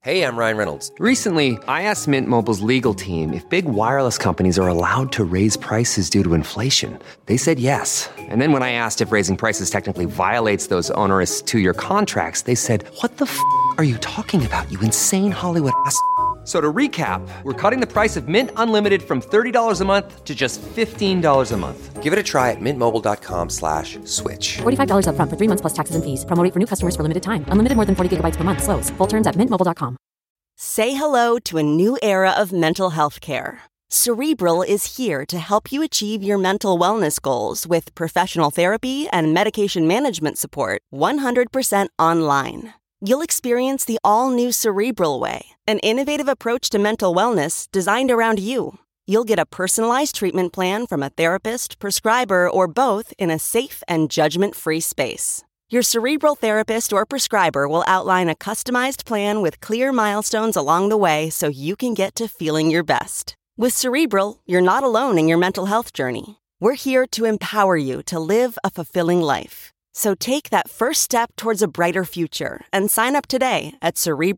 Hey, I'm Ryan Reynolds. Recently, I asked Mint Mobile's legal team if big wireless companies are allowed to raise prices due to inflation. They said yes. And then when I asked if raising prices technically violates those onerous two-year contracts, they said, "What the f*** are you talking about, you insane Hollywood ass?" So to recap, we're cutting the price of Mint Unlimited from $30 a month to just $15 a month. Give it a try at mintmobile.com/switch. $45 up front for 3 months plus taxes and fees. Promo rate for new customers for limited time. Unlimited more than 40 gigabytes per month. Slows full terms at mintmobile.com. Say hello to a new era of mental health care. Cerebral is here to help you achieve your mental wellness goals with professional therapy and medication management support 100% online. You'll experience the all-new Cerebral Way, an innovative approach to mental wellness designed around you. You'll get a personalized treatment plan from a therapist, prescriber, or both in a safe and judgment-free space. Your Cerebral therapist or prescriber will outline a customized plan with clear milestones along the way so you can get to feeling your best. With Cerebral, you're not alone in your mental health journey. We're here to empower you to live a fulfilling life. So take that first step towards a brighter future and sign up today at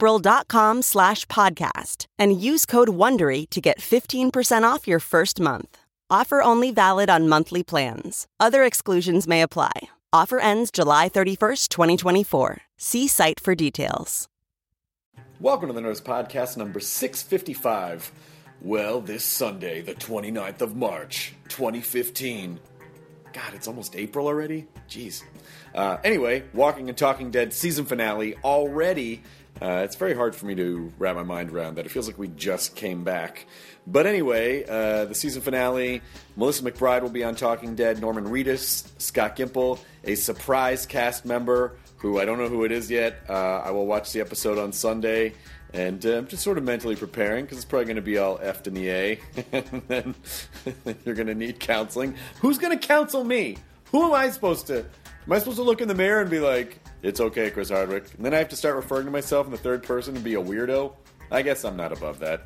Cerebral.com/podcast and use code WONDERY to get 15% off your first month. Offer only valid on monthly plans. Other exclusions may apply. Offer ends July 31st, 2024. See site for details. Welcome to the Nerdist Podcast number 655. Well, this Sunday, the 29th of March, 2015. God, it's almost April already? Jeez. Anyway, Walking and Talking Dead season finale already. It's very hard for me to wrap my mind around that. It feels like we just came back. But anyway, the season finale, Melissa McBride will be on Talking Dead, Norman Reedus, Scott Gimple, a surprise cast member who I don't know who it is yet. I will watch the episode on Sunday. And I'm just sort of mentally preparing, because it's probably going to be all F'd in the A. And then you're going to need counseling. Who's going to counsel me? Who am I supposed to... Am I supposed to look in the mirror and be like, "It's okay, Chris Hardwick"? And then I have to start referring to myself in the third person and be a weirdo? I guess I'm not above that.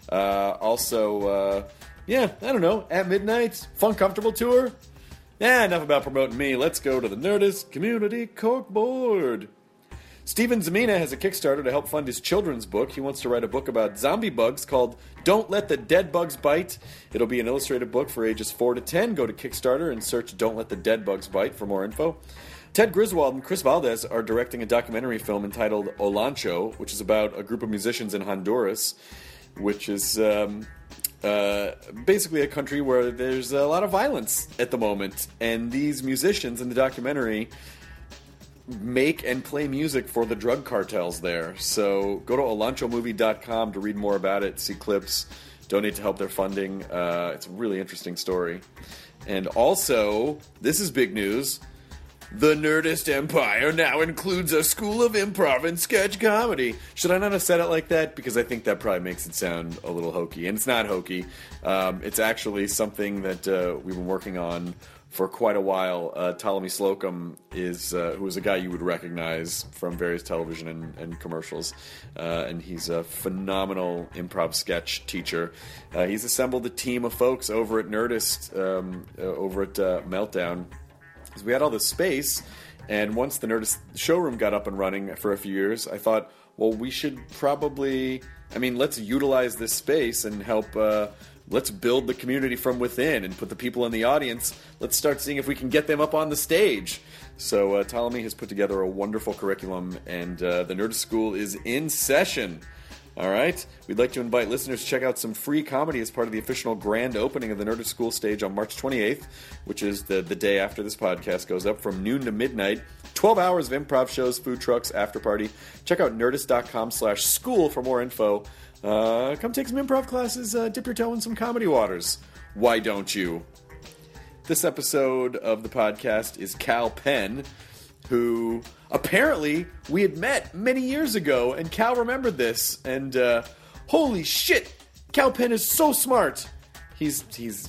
Also, I don't know. At Midnight, Fun Comfortable Tour? Enough about promoting me. Let's go to the Nerdist Community Corkboard. Steven Zamina has a Kickstarter to help fund his children's book. He wants to write a book about zombie bugs called Don't Let the Dead Bugs Bite. It'll be an illustrated book for ages 4 to 10. Go to Kickstarter and search Don't Let the Dead Bugs Bite for more info. Ted Griswold and Chris Valdez are directing a documentary film entitled Olancho, which is about a group of musicians in Honduras, which is basically a country where there's a lot of violence at the moment. And these musicians in the documentary make and play music for the drug cartels there. So go to olanchomovie.com to read more about it, see clips, donate to help their funding. It's a really interesting story. And also, this is big news. The Nerdist Empire now includes a school of improv and sketch comedy. Should I not have said it like that? Because I think that probably makes it sound a little hokey. And it's not hokey. It's actually something that we've been working on for quite a while. Ptolemy Slocum is who is a guy you would recognize from various television and commercials, and he's a phenomenal improv sketch teacher. He's assembled a team of folks over at Nerdist, over at Meltdown, because we had all this space, and once the Nerdist showroom got up and running for a few years, I thought, well, we should probably, let's utilize this space and help. Let's build the community from within and put the people in the audience. Let's start seeing if we can get them up on the stage. So Ptolemy has put together a wonderful curriculum, and the Nerdist School is in session. All right? We'd like to invite listeners to check out some free comedy as part of the official grand opening of the Nerdist School stage on March 28th, which is the day after this podcast goes up, from noon to midnight. 12 hours of improv shows, food trucks, after party. Check out nerdist.com/school for more info. Come take some improv classes, dip your toe in some comedy waters. Why don't you? This episode of the podcast is Kal Penn, who apparently we had met many years ago, and Cal remembered this, and holy shit, Kal Penn is so smart. He's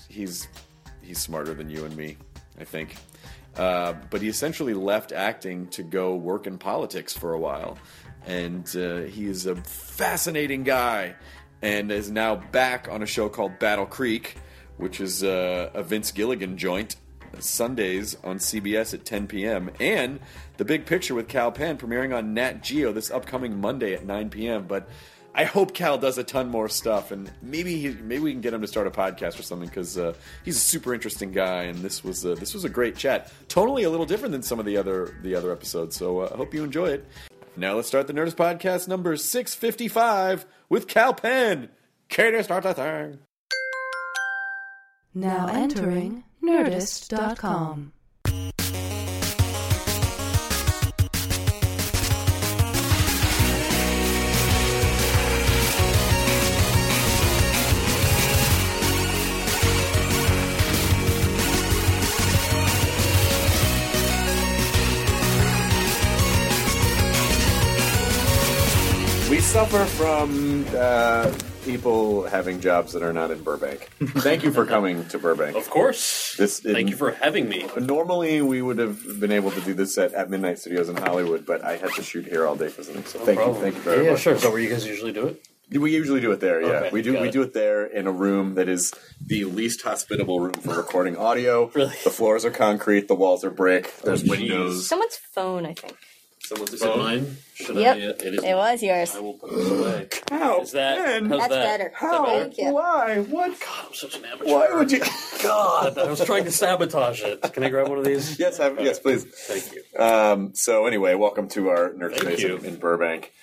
smarter than you and me, I think. But he essentially left acting to go work in politics for a while. And he is a fascinating guy, and is now back on a show called Battle Creek, which is a Vince Gilligan joint. Sundays on CBS at 10 p.m. And The Big Picture with Kal Penn premiering on Nat Geo this upcoming Monday at 9 p.m. But I hope Cal does a ton more stuff, and maybe we can get him to start a podcast or something, because he's a super interesting guy, and this was a great chat. Totally a little different than some of the other episodes, so I hope you enjoy it. Now let's start the Nerdist Podcast number 655 with Kal Penn. Katie, start the thing. Now entering Nerdist.com. We suffer from people having jobs that are not in Burbank. Thank you for coming to Burbank. Of course. Thank you for having me. Normally, we would have been able to do this at Midnight Studios in Hollywood, but I had to shoot here all day for something. So thank you very much. Yeah, sure. Is that where you guys usually do it? We usually do it there. Yeah, Okay, we do it there in a room that is the least hospitable room for recording audio. Really? The floors are concrete. The walls are brick. There's geez. windows. Someone's phone, I think. Is it mine? Should Yep. it is. It was yours. I will put this away. How? Is that? Ben? How's That's that? better. Is that Thank you. Why? What? God, I'm such an amateur. Why would you? God, I was trying to sabatage it. Can I grab one of these? Yes, please. Thank you. So anyway, welcome to our nerd Thank space you. in Burbank.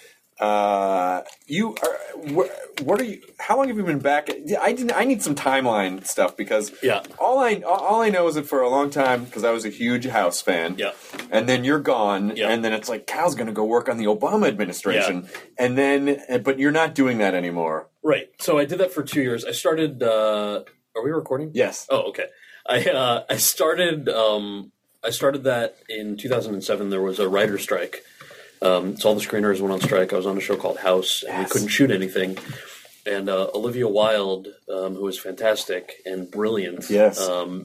You are. What are you? How long have you been back? I need some timeline stuff, because Yeah. all I know is that for a long time, because I was a huge House fan. Yeah. And then you're gone, Yeah. and then it's like Cal's going to go work on the Obama administration, and then but you're not doing that anymore. Right. So I did that for 2 years. I started. Are we recording? Yes. Oh, okay. I started that in 2007. There was a writer's strike. So all the screeners went on strike. I was on a show called House, and we couldn't shoot anything. And Olivia Wilde, who is fantastic and brilliant, Yes.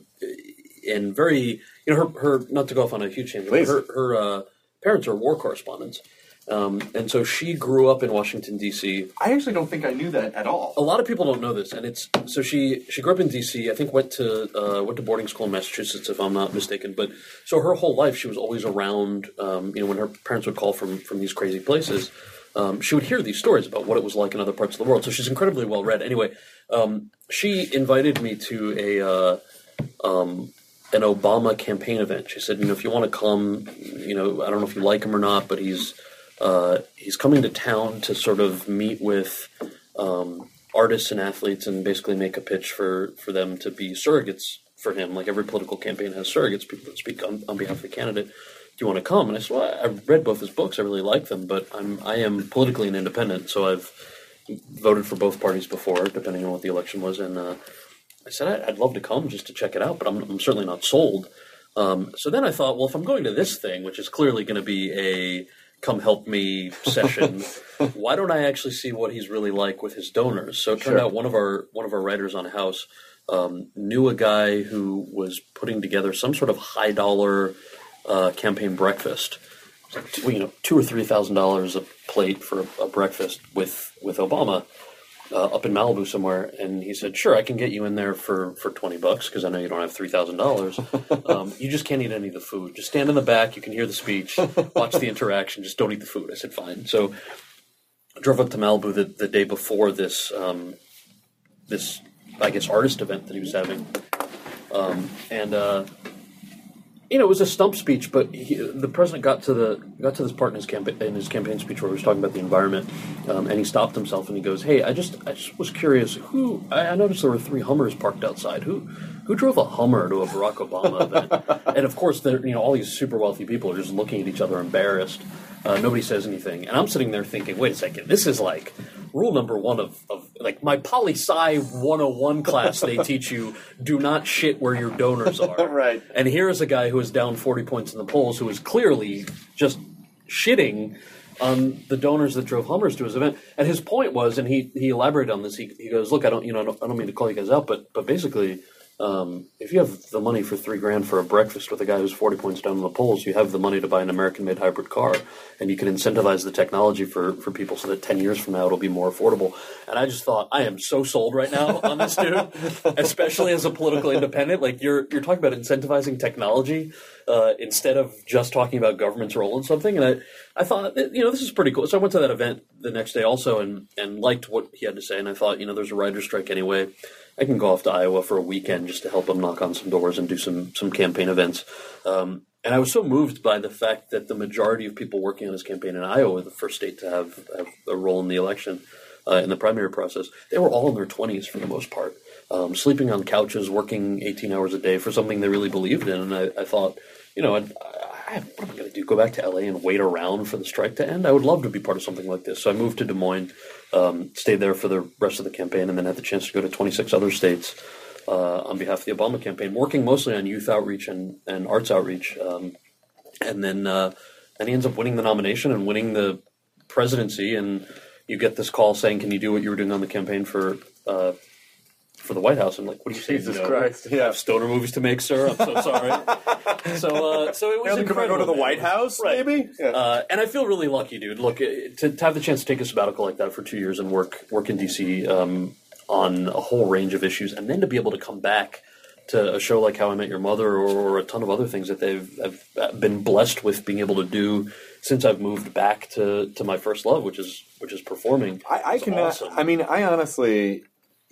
and very, her not to go off on a huge tangent, Please. but her parents are war correspondents, and so she grew up in Washington D.C. I actually don't think I knew that at all. A lot of people don't know this, and it's so she grew up in D.C. I think went to boarding school in Massachusetts, if I'm not mistaken. But so her whole life she was always around. When her parents would call from these crazy places, she would hear these stories about what it was like in other parts of the world. So she's incredibly well read. Anyway, she invited me to an Obama campaign event. She said, if you want to come, I don't know if you like him or not, but he's coming to town to sort of meet with artists and athletes and basically make a pitch for them to be surrogates for him. Like every political campaign has surrogates, people that speak on behalf of the candidate. Do you want to come? And I said, well, I've read both his books. I really like them, but I am politically an independent, so I've voted for both parties before, depending on what the election was. And I said, I'd love to come just to check it out, but I'm certainly not sold. So then I thought, well, if I'm going to this thing, which is clearly going to be a come help me session, why don't I actually see what he's really like with his donors? So it turned out one of our writers on House knew a guy who was putting together some sort of high dollar campaign breakfast. $2,000 or $3,000 a plate for a breakfast with Obama up in Malibu somewhere, and he said, "Sure, I can get you in there for $20 because I know you don't have $3,000. You just can't eat any of the food. Just stand in the back. You can hear the speech, watch the interaction. Just don't eat the food." I said, "Fine." So I drove up to Malibu the day before this I guess artist event that he was having, it was a stump speech, but the president got to this part in his campaign speech where he was talking about the environment, and he stopped himself and he goes, "Hey, I just was curious. I noticed there were 3 Hummers parked outside. Who drove a Hummer to a Barack Obama event?" And of course, all these super wealthy people are just looking at each other embarrassed. Nobody says anything, and I'm sitting there thinking, "Wait a second, this is like rule number 1 of like my poli-sci 101 class. They teach you do not shit where your donors are." Right. And here is a guy who is down 40 points in the polls who is clearly just shitting on the donors that drove Hummers to his event. And his point was, and he elaborated on this. He goes, "Look, I don't mean to call you guys out, but basically, if you have the money for $3,000 for a breakfast with a guy who's 40 points down in the polls, you have the money to buy an American-made hybrid car, and you can incentivize the technology for people so that 10 years from now it'll be more affordable. And I just thought, I am so sold right now on this dude, especially as a political independent. Like you're talking about incentivizing technology instead of just talking about government's role in something. And I thought, this is pretty cool. So I went to that event the next day also and liked what he had to say. And I thought, there's a writer's strike anyway. I can go off to Iowa for a weekend just to help him knock on some doors and do some campaign events. And I was so moved by the fact that the majority of people working on his campaign in Iowa, the first state to have a role in the election, in the primary process, they were all in their 20s for the most part, sleeping on couches, working 18 hours a day for something they really believed in. And I thought, what am I going to do? Go back to LA and wait around for the strike to end? I would love to be part of something like this. So I moved to Des Moines, stayed there for the rest of the campaign, and then had the chance to go to 26 other states on behalf of the Obama campaign, working mostly on youth outreach and arts outreach. And then he ends up winning the nomination and winning the presidency. And you get this call saying, "Can you do what you were doing on the campaign for the White House?" I'm like, "What do you say?" Jesus Christ! Yeah, I have stoner movies to make, sir. I'm so sorry. So it was incredible. Go to the White House, right. maybe. Yeah. And I feel really lucky, dude. Look, to have the chance to take a sabbatical like that for 2 years and work in DC on a whole range of issues, and then to be able to come back to a show like How I Met Your Mother or a ton of other things that I've been blessed with being able to do since I've moved back to my first love, which is performing. I cannot. Awesome. I mean, I honestly.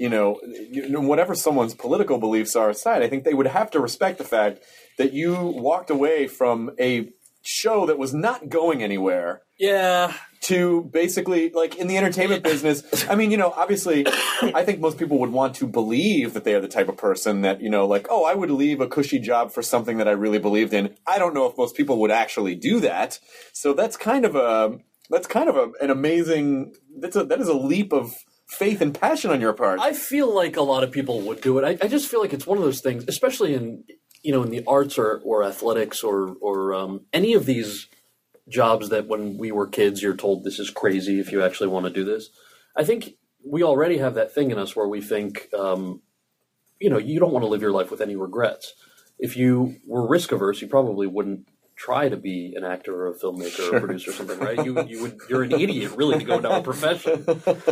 Whatever someone's political beliefs are aside, I think they would have to respect the fact that you walked away from a show that was not going anywhere. Yeah. To basically, like, in the entertainment business, I mean, obviously, I think most people would want to believe that they are the type of person that, I would leave a cushy job for something that I really believed in. I don't know if most people would actually do that. So that's kind of an amazing, that is a leap of faith and passion on your part. I feel like a lot of people would do it. I just feel like it's one of those things, especially in the arts or athletics or any of these jobs that when we were kids you're told this is crazy if you actually want to do this. I think we already have that thing in us where we think, you don't want to live your life with any regrets. If you were risk averse, you probably wouldn't try to be an actor or a filmmaker or a producer or something, right? You're an idiot, really, to go down a profession.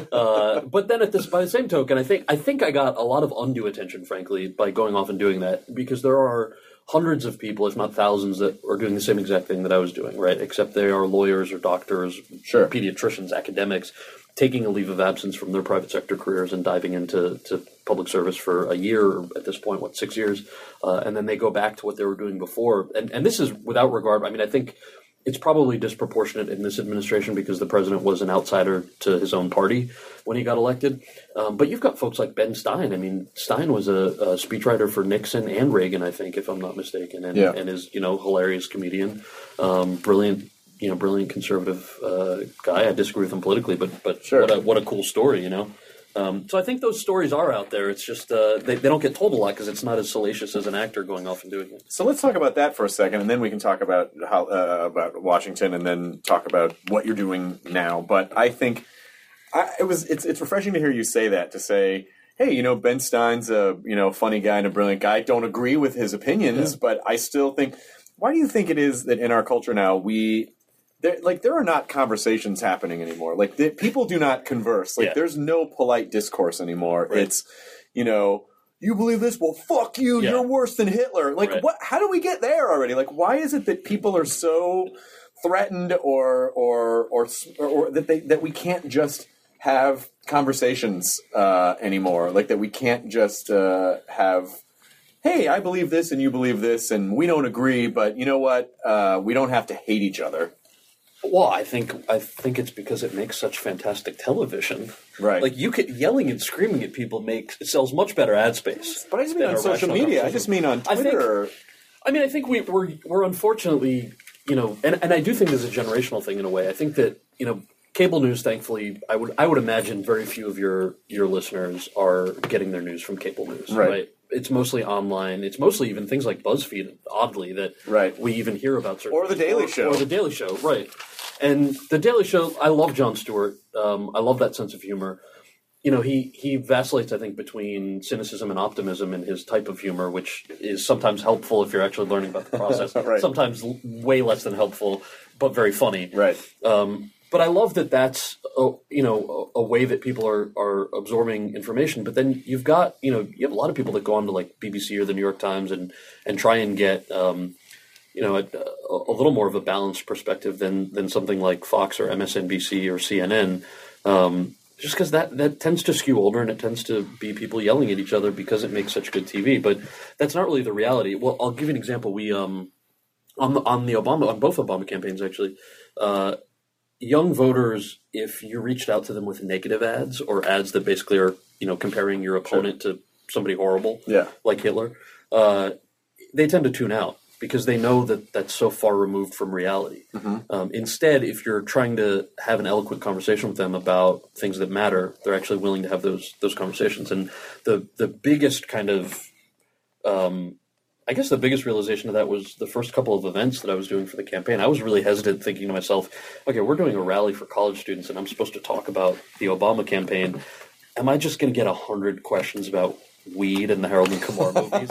But then by the same token, I think I got a lot of undue attention, frankly, by going off and doing that, because there are hundreds of people, if not thousands, that are doing the same exact thing that I was doing, right? Except they are lawyers or doctors, pediatricians, academics, taking a leave of absence from their private sector careers and diving into public service for a year, or at this point, 6 years, and then they go back to what they were doing before. And this is without regard. I mean, I think it's probably disproportionate in this administration because the president was an outsider to his own party when he got elected. But you've got folks like Ben Stein. I mean, Stein was a speechwriter for Nixon and Reagan, I think, if I'm not mistaken, and is hilarious comedian, brilliant conservative guy. I disagree with him politically, but sure. What a cool story, So I think those stories are out there. It's just they don't get told a lot because it's not as salacious as an actor going off and doing it. So let's talk about that for a second, and then we can talk about how about Washington, and then talk about what you're doing now. But I think it's refreshing to hear you say that. To say, hey, Ben Stein's a funny guy and a brilliant guy. I don't agree with his opinions, but I still think. Why do you think it is that in our culture now there are not conversations happening anymore? Like, people do not converse. Like, there's no polite discourse anymore. Right. It's, you believe this? Well, fuck you. Yeah. You're worse than Hitler. Like, what? How do we get there already? Like, why is it that people are so threatened or that we can't just have conversations anymore? Like, that we can't just have, hey, I believe this and you believe this and we don't agree, but you know what? We don't have to hate each other. Well, I think it's because it makes such fantastic television. Right. Like, yelling and screaming at people sells much better ad space. But I just mean on social media. I just mean on Twitter. I think we're unfortunately, and I do think there's a generational thing in a way. I think that, cable news, thankfully, I would imagine very few of your listeners are getting their news from cable news. Right? It's mostly online. It's mostly even things like BuzzFeed, oddly, that we even hear about. Or The Daily Show. Or The Daily Show, right. And The Daily Show, I love Jon Stewart. I love that sense of humor. he vacillates, I think, between cynicism and optimism in his type of humor, which is sometimes helpful if you're actually learning about the process. Right. Sometimes way less than helpful, but very funny. Right. But I love that that's a way that people are absorbing information. But then you have a lot of people that go on to like BBC or the New York Times and try and get a little more of a balanced perspective than something like Fox or MSNBC or CNN. Just because that tends to skew older and it tends to be people yelling at each other because it makes such good TV. But that's not really the reality. Well, I'll give you an example. We on both Obama campaigns actually. Young voters, if you reached out to them with negative ads or ads that basically are, comparing your opponent to somebody horrible, like Hitler, they tend to tune out because they know that that's so far removed from reality. Mm-hmm. Instead, if you're trying to have an eloquent conversation with them about things that matter, they're actually willing to have those conversations. And the biggest kind of I guess the biggest realization of that was the first couple of events that I was doing for the campaign. I was really hesitant, thinking to myself, okay, we're doing a rally for college students and I'm supposed to talk about the Obama campaign. Am I just going to get 100 questions about weed and the Harold and Kumar movies?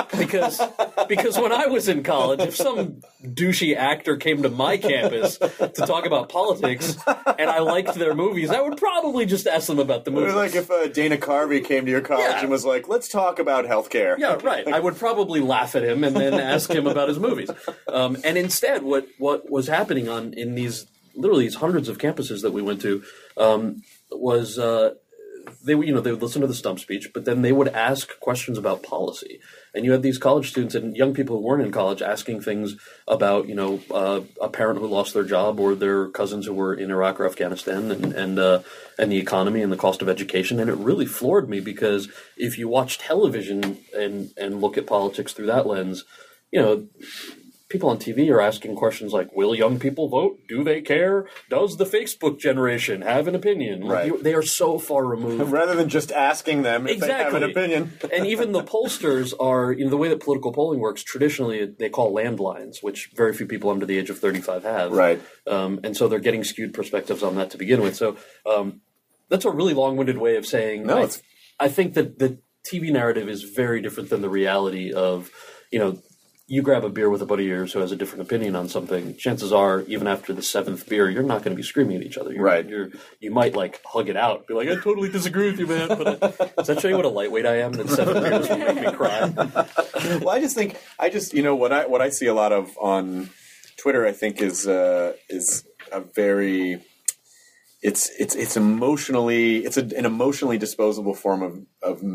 Because when I was in college, if some douchey actor came to my campus to talk about politics and I liked their movies, I would probably just ask them about the movies. Like if Dana Carvey came to your college and was like, let's talk about healthcare. Yeah, right. I would probably laugh at him and then ask him about his movies. And instead, what was happening in these hundreds of campuses that we went to was they would listen to the stump speech, but then they would ask questions about policy. And you had these college students and young people who weren't in college asking things about, a parent who lost their job or their cousins who were in Iraq or Afghanistan and the economy and the cost of education. And it really floored me because if you watch television and look at politics through that lens, people on TV are asking questions like, will young people vote? Do they care? Does the Facebook generation have an opinion? Right. They are so far removed. Rather than just asking them if they have an opinion. And even the pollsters are, the way that political polling works, traditionally they call landlines, which very few people under the age of 35 have. Right. And so they're getting skewed perspectives on that to begin with. So that's a really long-winded way of saying, I think that the TV narrative is very different than the reality of, you grab a beer with a buddy of yours who has a different opinion on something, chances are, even after the seventh beer, you're not going to be screaming at each other. You might, hug it out, be like, I totally disagree with you, man. But does that show you what a lightweight I am? That 7 beers will make me cry. Well, what I see a lot of on Twitter, I think, is a very... It's an emotionally disposable form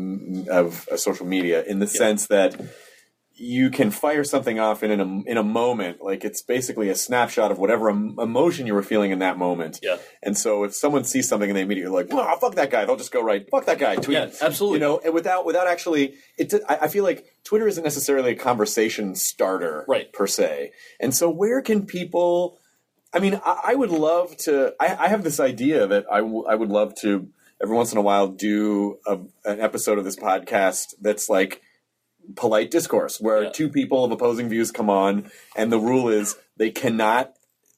of social media in the sense that you can fire something off in a moment, like it's basically a snapshot of whatever emotion you were feeling in that moment. Yeah. And so if someone sees something and they immediately are like, "Well, fuck that guy," they'll just go right, "Fuck that guy," tweet. Yeah, absolutely. And without actually, I feel like Twitter isn't necessarily a conversation starter, per se. And so where can people? I mean, I would love to. I have this idea that I would love to every once in a while do an episode of this podcast that's like polite discourse, where two people of opposing views come on, and the rule is they cannot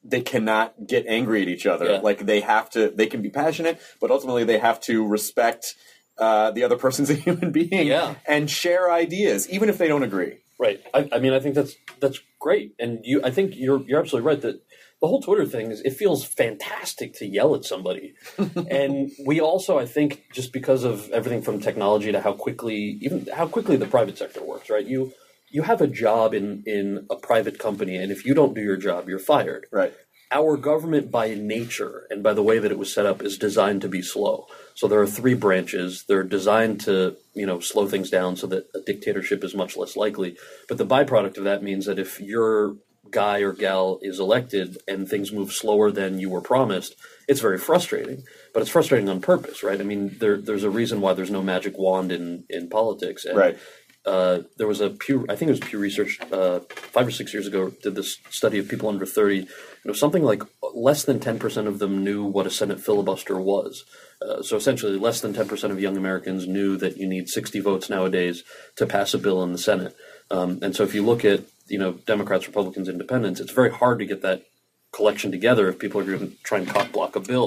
get angry at each other. Like they can be passionate, but ultimately they have to respect the other person's a human being and share ideas, even if they don't agree. Right. I mean, I think that's great, and I think you're absolutely right that the whole Twitter thing it feels fantastic to yell at somebody. And we also, I think, just because of everything from technology to how quickly the private sector works, right? You have a job in a private company, and if you don't do your job, you're fired. Right. Our government by nature and by the way that it was set up is designed to be slow. So there are 3 branches. They're designed to, slow things down so that a dictatorship is much less likely. But the byproduct of that means that if your guy or gal is elected and things move slower than you were promised, it's very frustrating. But it's frustrating on purpose, right? I mean, there's a reason why there's no magic wand in politics. And, right. There was Pew Research 5 or 6 years ago did this study of people under 30. Something like less than 10% of them knew what a Senate filibuster was. So essentially, less than 10% of young Americans knew that you need 60 votes nowadays to pass a bill in the Senate. And so if you look at Democrats, Republicans, Independents, it's very hard to get that collection together if people are going to try and cock block a bill.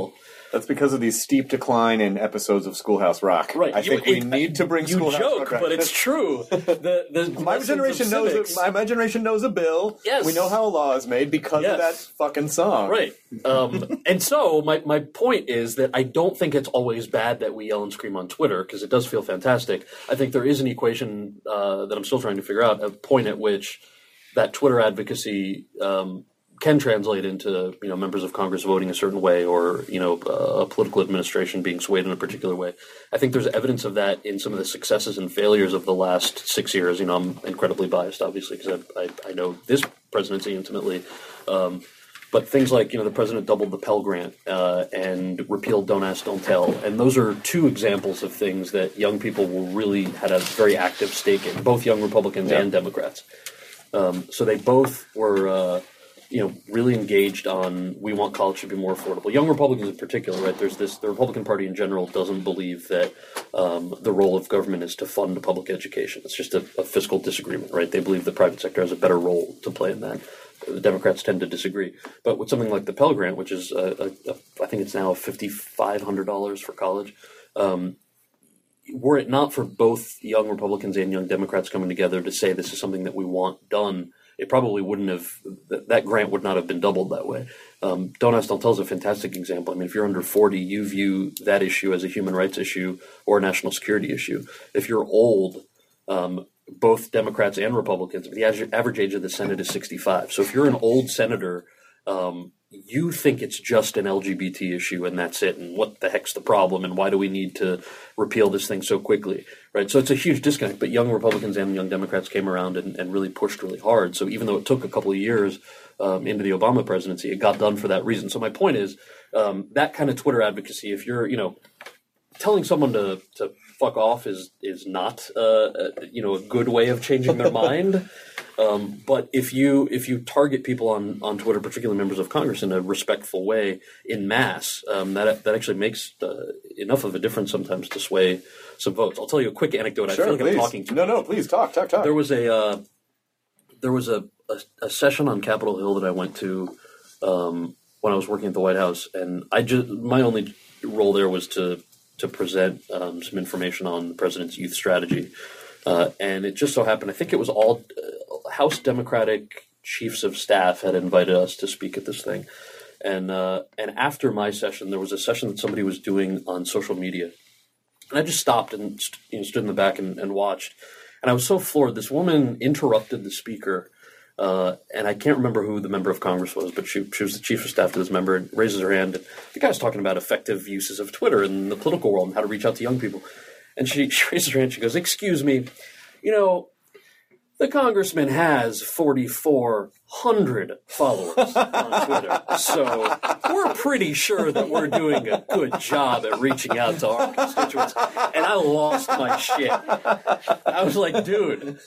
That's because of the steep decline in episodes of Schoolhouse Rock. Right. I think we need to bring Schoolhouse Rock. You joke, but it's true. My generation knows. My generation knows a bill. Yes. We know how a law is made because of that fucking song. Right. And so my point is that I don't think it's always bad that we yell and scream on Twitter, because it does feel fantastic. I think there is an equation that I'm still trying to figure out, a point at which that Twitter advocacy can translate into members of Congress voting a certain way, or a political administration being swayed in a particular way. I think there's evidence of that in some of the successes and failures of the last 6 years. I'm incredibly biased, obviously, because I know this presidency intimately. But things like, the president doubled the Pell Grant and repealed Don't Ask, Don't Tell. And those are two examples of things that young people really had a very active stake in, both young Republicans and Democrats. So they both were, really engaged on, we want college to be more affordable. Young Republicans in particular, right? The Republican Party in general doesn't believe that the role of government is to fund public education. It's just a fiscal disagreement, right? They believe the private sector has a better role to play in that. The Democrats tend to disagree. But with something like the Pell Grant, which is, I think it's now $5,500 for college, were it not for both young Republicans and young Democrats coming together to say this is something that we want done, it probably wouldn't have, that grant would not have been doubled that way. Don't Ask, Don't Tell is a fantastic example. I mean, if you're under 40, you view that issue as a human rights issue or a national security issue. If you're old, both Democrats and Republicans, the average age of the Senate is 65. So if you're an old senator, you think it's just an LGBT issue and that's it, and what the heck's the problem, and why do we need to repeal this thing so quickly, right? So it's a huge disconnect, but young Republicans and young Democrats came around and really pushed really hard. So even though it took a couple of years into the Obama presidency, it got done for that reason. So my point is that kind of Twitter advocacy, if you're, telling someone to fuck off is not a good way of changing their mind. But if you target people on Twitter, particularly members of Congress, in a respectful way in mass, that actually makes enough of a difference sometimes to sway some votes. I'll tell you a quick anecdote. Sure, I feel like please. I'm talking to No, please talk. There was a session on Capitol Hill that I went to when I was working at the White House, and my only role there was to present some information on the president's youth strategy. And it just so happened, I think it was all House Democratic chiefs of staff had invited us to speak at this thing. And after my session, there was a session that somebody was doing on social media. And I just stopped and stood in the back and watched. And I was so floored. This woman interrupted the speaker. And I can't remember who the member of Congress was, but she was the chief of staff to this member, and raises her hand. And the guy was talking about effective uses of Twitter in the political world and how to reach out to young people. And she raises her hand. She goes, "Excuse me, the congressman has 4,400 followers on Twitter, so we're pretty sure that we're doing a good job at reaching out to our constituents." And I lost my shit. I was like, dude,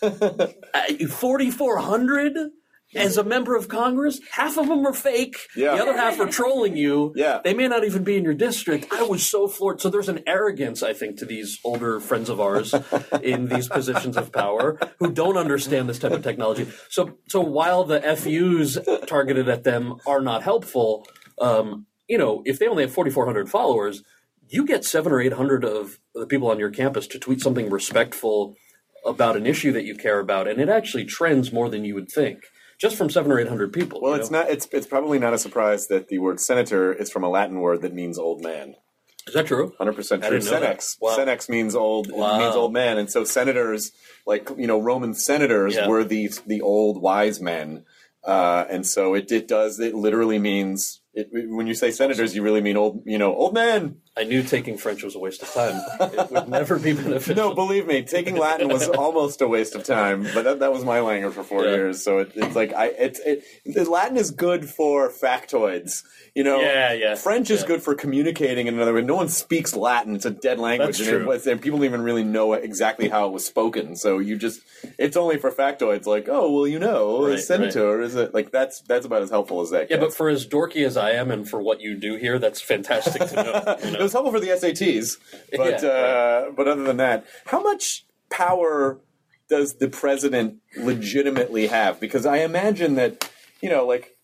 4,400 as a member of Congress? Half of them are fake. Yeah. The other half are trolling you. Yeah. They may not even be in your district. I was so floored. So there's an arrogance, I think, to these older friends of ours in these positions of power who don't understand this type of technology. So while the FUs targeted at them are not helpful, if they only have 4,400 followers, you get 700 or 800 of the people on your campus to tweet something respectful about an issue that you care about, and it actually trends more than you would think. Just from 700 or 800 people. Well, it's not. It's probably not a surprise that the word senator is from a Latin word that means old man. Is that true? 100% I true. didn't know that. Senex. Wow. Senex means old. Wow. Means old man, and so senators, like Roman senators, were the old wise men, and so it does. It literally means. When you say senators, you really mean old. Old man. I knew taking French was a waste of time. It would never be beneficial. No, believe me, taking Latin was almost a waste of time. But that was my language for 4 years. So it's like Latin is good for factoids. French is good for communicating in another way. No one speaks Latin; it's a dead language, That's true. And people don't even really know exactly how it was spoken. So it's only for factoids. Like, a senator is it? Like that's about as helpful as that. Yeah, gets. but for as dorky as I am, and for what you do here, that's fantastic to know. It was helpful for the SATs, but other than that, how much power does the president legitimately have? Because I imagine that,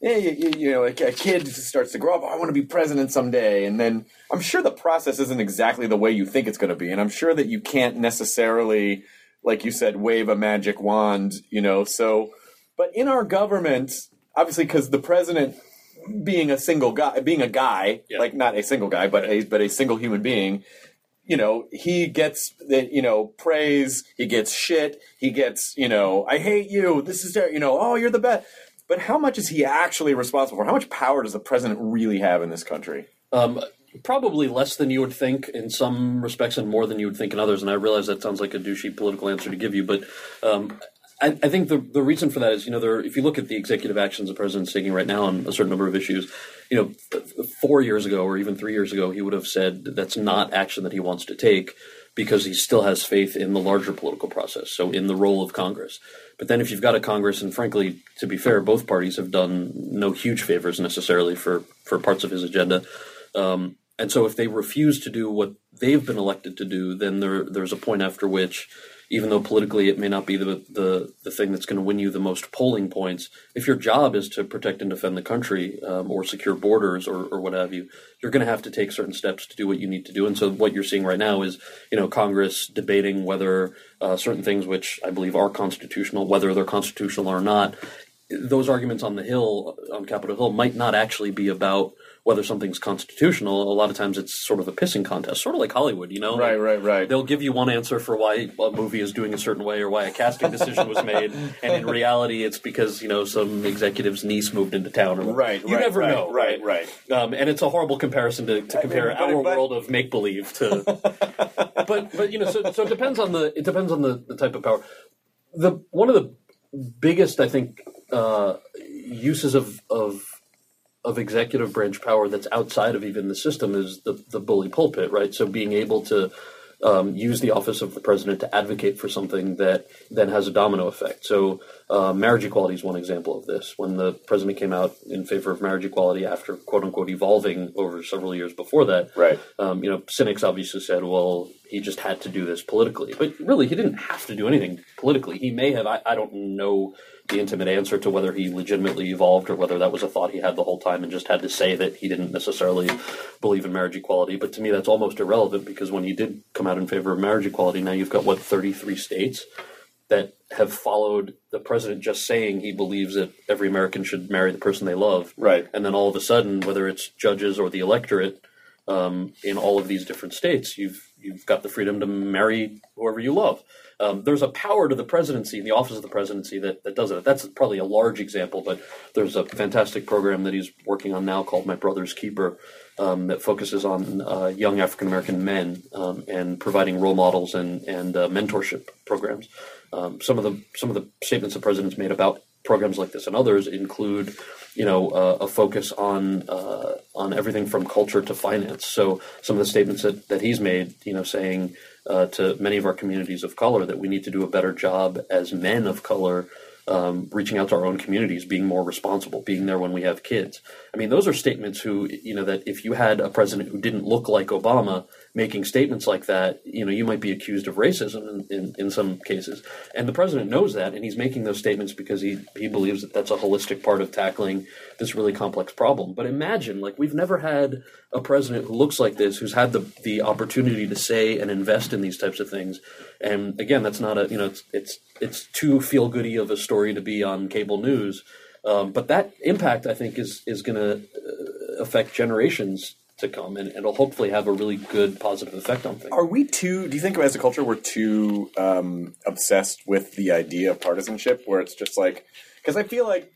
a kid starts to grow up. I want to be president someday, and then I'm sure the process isn't exactly the way you think it's going to be, and I'm sure that you can't necessarily, like you said, wave a magic wand. So, but in our government, obviously, because the president being a guy, like not a single guy, but a single human being. He gets praise, he gets shit, he gets, I hate you, this is, oh, you're the best. But how much is he actually responsible for? How much power does the president really have in this country? Probably less than you would think in some respects and more than you would think in others. And I realize that sounds like a douchey political answer to give you, but I think the reason for that is, if you look at the executive actions the president's taking right now on a certain number of issues, 4 years ago or even 3 years ago, he would have said that's not action that he wants to take because he still has faith in the larger political process, so in the role of Congress. But then if you've got a Congress, and frankly, to be fair, both parties have done no huge favors necessarily for parts of his agenda. And so if they refuse to do what they've been elected to do, then there's a point after which, even though politically it may not be the thing that's going to win you the most polling points, if your job is to protect and defend the country or secure borders or what have you, you're going to have to take certain steps to do what you need to do. And so what you're seeing right now is, Congress debating whether certain things which I believe are constitutional, whether they're constitutional or not, those arguments on the Hill, on Capitol Hill, might not actually be about whether something's constitutional. A lot of times it's sort of a pissing contest, sort of like Hollywood, Right. They'll give you one answer for why a movie is doing a certain way or why a casting decision was made, and in reality it's because, some executive's niece moved into town. You never know. Right. And it's a horrible comparison to compare our world of make-believe to... but so it depends on the type of power. One of the biggest, I think, uses of executive branch power that's outside of even the system is the bully pulpit, right? So being able to use the office of the president to advocate for something that then has a domino effect. So marriage equality is one example of this. When the president came out in favor of marriage equality after, quote unquote, evolving over several years before that, right. Cynics obviously said, well, he just had to do this politically. But really, he didn't have to do anything politically. He may have, I don't know the intimate answer to whether he legitimately evolved or whether that was a thought he had the whole time and just had to say that he didn't necessarily believe in marriage equality. But to me, that's almost irrelevant, because when he did come out in favor of marriage equality, now you've got, 33 states that have followed the president just saying he believes that every American should marry the person they love. Right. And then all of a sudden, whether it's judges or the electorate, in all of these different states, you've got the freedom to marry whoever you love. There's a power to the presidency, the office of the presidency, that does it. That's probably a large example, but there's a fantastic program that he's working on now called My Brother's Keeper, that focuses on young African-American men and providing role models and mentorship programs. Some of the statements the president's made about programs like this and others include, a focus on everything from culture to finance. So some of the statements that he's made, saying to many of our communities of color that we need to do a better job as men of color, reaching out to our own communities, being more responsible, being there when we have kids. I mean, those are statements that if you had a president who didn't look like Obama making statements like that, you might be accused of racism in some cases. And the president knows that, and he's making those statements because he believes that that's a holistic part of tackling this really complex problem. But imagine, we've never had a president who looks like this, who's had the opportunity to say and invest in these types of things. And again, that's not it's too feel-goody of a story to be on cable news. But that impact, I think, is going to affect generations to come, and it'll hopefully have a really good positive effect on things. Do you think as a culture we're too obsessed with the idea of partisanship, where it's just because I feel like,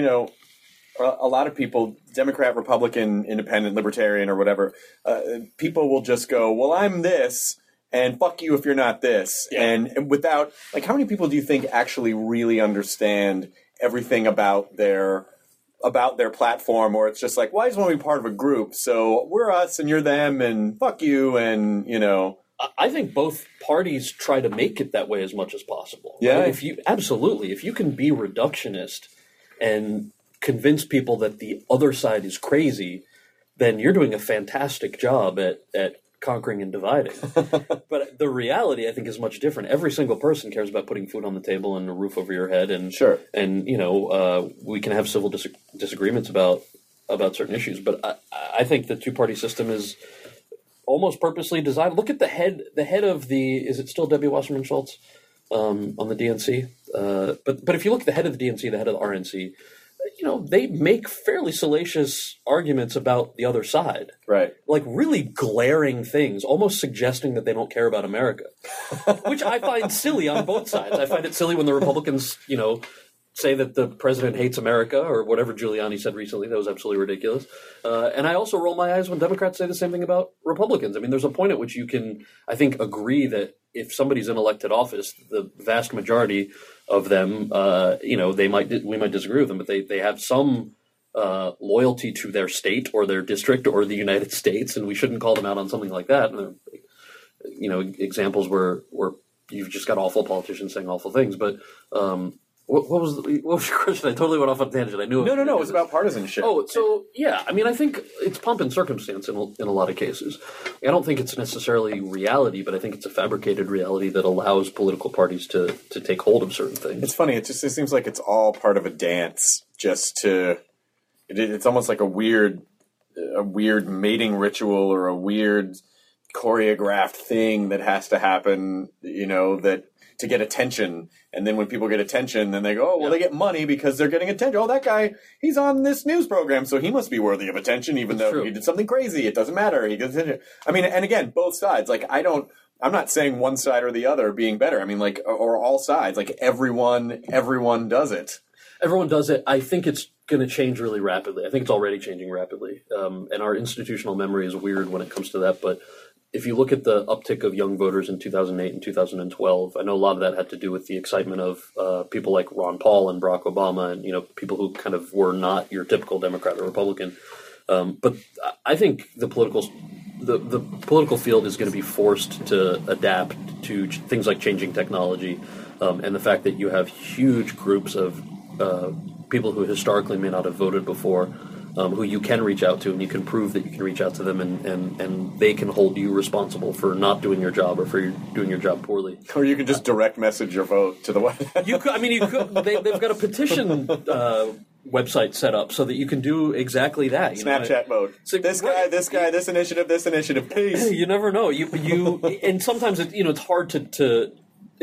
a lot of people, Democrat, Republican, Independent, Libertarian, or whatever, people will just go, well, I'm this, and fuck you if you're not this. Yeah. And without, how many people do you think actually really understand everything about their platform, or it's just well, I just want to be part of a group, so we're us and you're them, and fuck you, and I think both parties try to make it that way as much as possible. Yeah. Right? If you can be reductionist and convince people that the other side is crazy, then you're doing a fantastic job at conquering and dividing. But the reality, I think, is much different. Every single person cares about putting food on the table and a roof over your head, and and we can have civil disagreements about certain issues. But I think the two-party system is almost purposely designed. Look at the head of the. Is it still Debbie Wasserman Schultz on the DNC? But if you look at the head of the DNC, the head of the RNC. They make fairly salacious arguments about the other side. Right. Like really glaring things, almost suggesting that they don't care about America, which I find silly on both sides. I find it silly when the Republicans, say that the president hates America or whatever Giuliani said recently. That was absolutely ridiculous. And I also roll my eyes when Democrats say the same thing about Republicans. I mean, there's a point at which you can, I think, agree that if somebody's in elected office, the vast majority of them, we might disagree with them, but they have some loyalty to their state or their district or the United States, and we shouldn't call them out on something like that. And examples where you've just got awful politicians saying awful things. But what was your question? I totally went off on a tangent. I knew. No. It was about partisanship. Oh, so yeah. I mean, I think it's pomp and circumstance in a lot of cases. I don't think it's necessarily reality, but I think it's a fabricated reality that allows political parties to take hold of certain things. It's funny. It seems like it's all part of a dance. It's almost like a weird mating ritual or a weird choreographed thing that has to happen. That to get attention. And then when people get attention, then they go, oh, well, they get money because they're getting attention. Oh, that guy, he's on this news program, so he must be worthy of attention, even though he did something crazy. It doesn't matter. He gets attention. I mean, and again, both sides. Like, I'm not saying one side or the other being better. I mean, like, or all sides. Like, everyone does it. Everyone does it. I think it's going to change really rapidly. I think it's already changing rapidly. And our institutional memory is weird when it comes to that, but if you look at the uptick of young voters in 2008 and 2012, I know a lot of that had to do with the excitement of people like Ron Paul and Barack Obama and, people who kind of were not your typical Democrat or Republican. But I think the political field is going to be forced to adapt to things like changing technology and the fact that you have huge groups of people who historically may not have voted before, who you can reach out to, and you can prove that you can reach out to them, and they can hold you responsible for not doing your job or for doing your job poorly. Or you can just direct message your vote to the website. You could. They've got a petition website set up so that you can do exactly that. Snapchat mode. So, this guy, this initiative, peace. You never know. You and sometimes it's hard to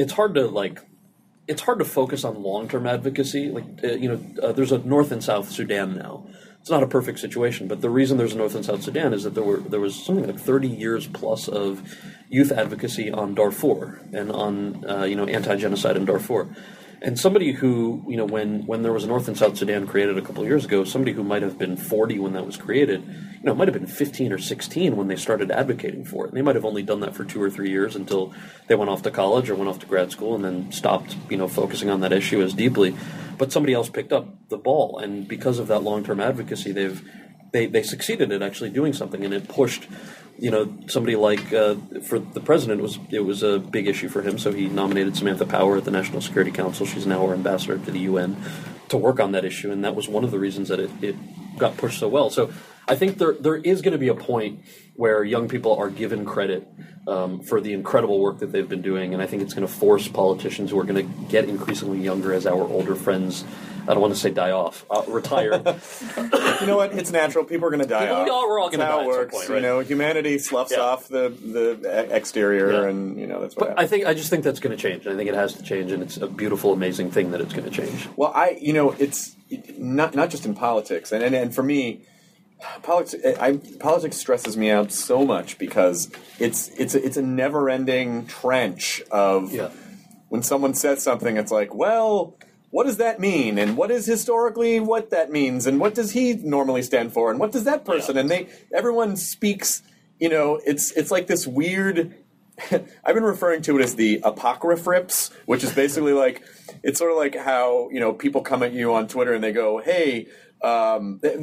focus on long-term advocacy. There's a North and South Sudan now. It's not a perfect situation, but the reason there's a North and South Sudan is that there was something like 30 years plus of youth advocacy on Darfur and on anti-genocide in Darfur. And somebody who, when there was a North and South Sudan created a couple of years ago, somebody who might have been 40 when that was created, might have been 15 or 16 when they started advocating for it. And they might have only done that for 2 or 3 years until they went off to college or went off to grad school and then stopped, focusing on that issue as deeply. But somebody else picked up the ball, and because of that long-term advocacy, they succeeded at actually doing something, and it pushed. Somebody like for the president it was a big issue for him, so he nominated Samantha Power at the National Security Council. She's now our ambassador to the UN to work on that issue, and that was one of the reasons that it got pushed so well. So I think there is going to be a point where young people are given credit for the incredible work that they've been doing, and I think it's going to force politicians who are going to get increasingly younger as our older friends. I don't want to say die off, retire. You know what? It's natural. People are going to die off. We're all going to die at some point, right? Humanity sloughs off the exterior, and that's what happens. I just think that's going to change. I think it has to change, and it's a beautiful, amazing thing that it's going to change. Well, it's not just in politics, and for me, politics stresses me out so much because it's a never-ending trench of when someone says something, it's like, well, what does that mean? And what is historically what that means? And what does he normally stand for? And what does that person? Yeah. And everyone speaks, it's like this weird, I've been referring to it as the apocryphrips, which is basically like, it's sort of like how, people come at you on Twitter and they go, hey, I'm going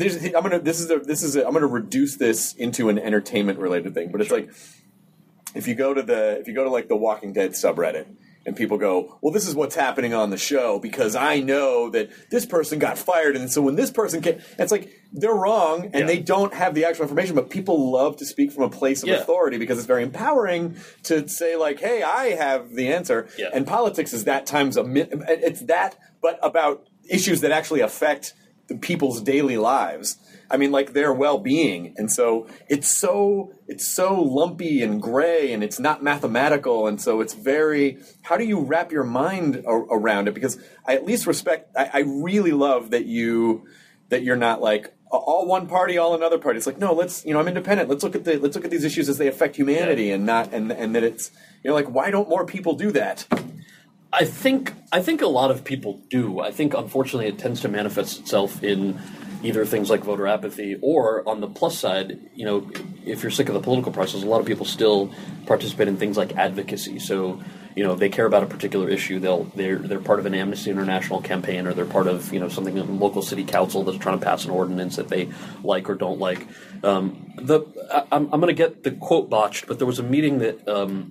to reduce this into an entertainment related thing. But it's like, if you go to like the Walking Dead subreddit, and people go, well, this is what's happening on the show because I know that this person got fired, and so when this person came, it's like they're wrong and they don't have the actual information, but people love to speak from a place of authority because it's very empowering to say like, hey, I have the answer. Yeah. And politics is that times it's that, but about issues that actually affect the people's daily lives. I mean, like their well-being, and so it's so lumpy and gray, and it's not mathematical, and so it's very. How do you wrap your mind around it? Because I at least respect. I really love that you're not like all one party, all another party. It's like no, I'm independent. Let's look at these issues as they affect humanity, and not and that it's like why don't more people do that? I think a lot of people do. I think unfortunately it tends to manifest itself in either things like voter apathy or on the plus side, if you're sick of the political process, a lot of people still participate in things like advocacy. So, they care about a particular issue. They're part of an Amnesty International campaign, or they're part of, something in local city council that's trying to pass an ordinance that they like or don't like. I'm going to get the quote botched, but there was a meeting that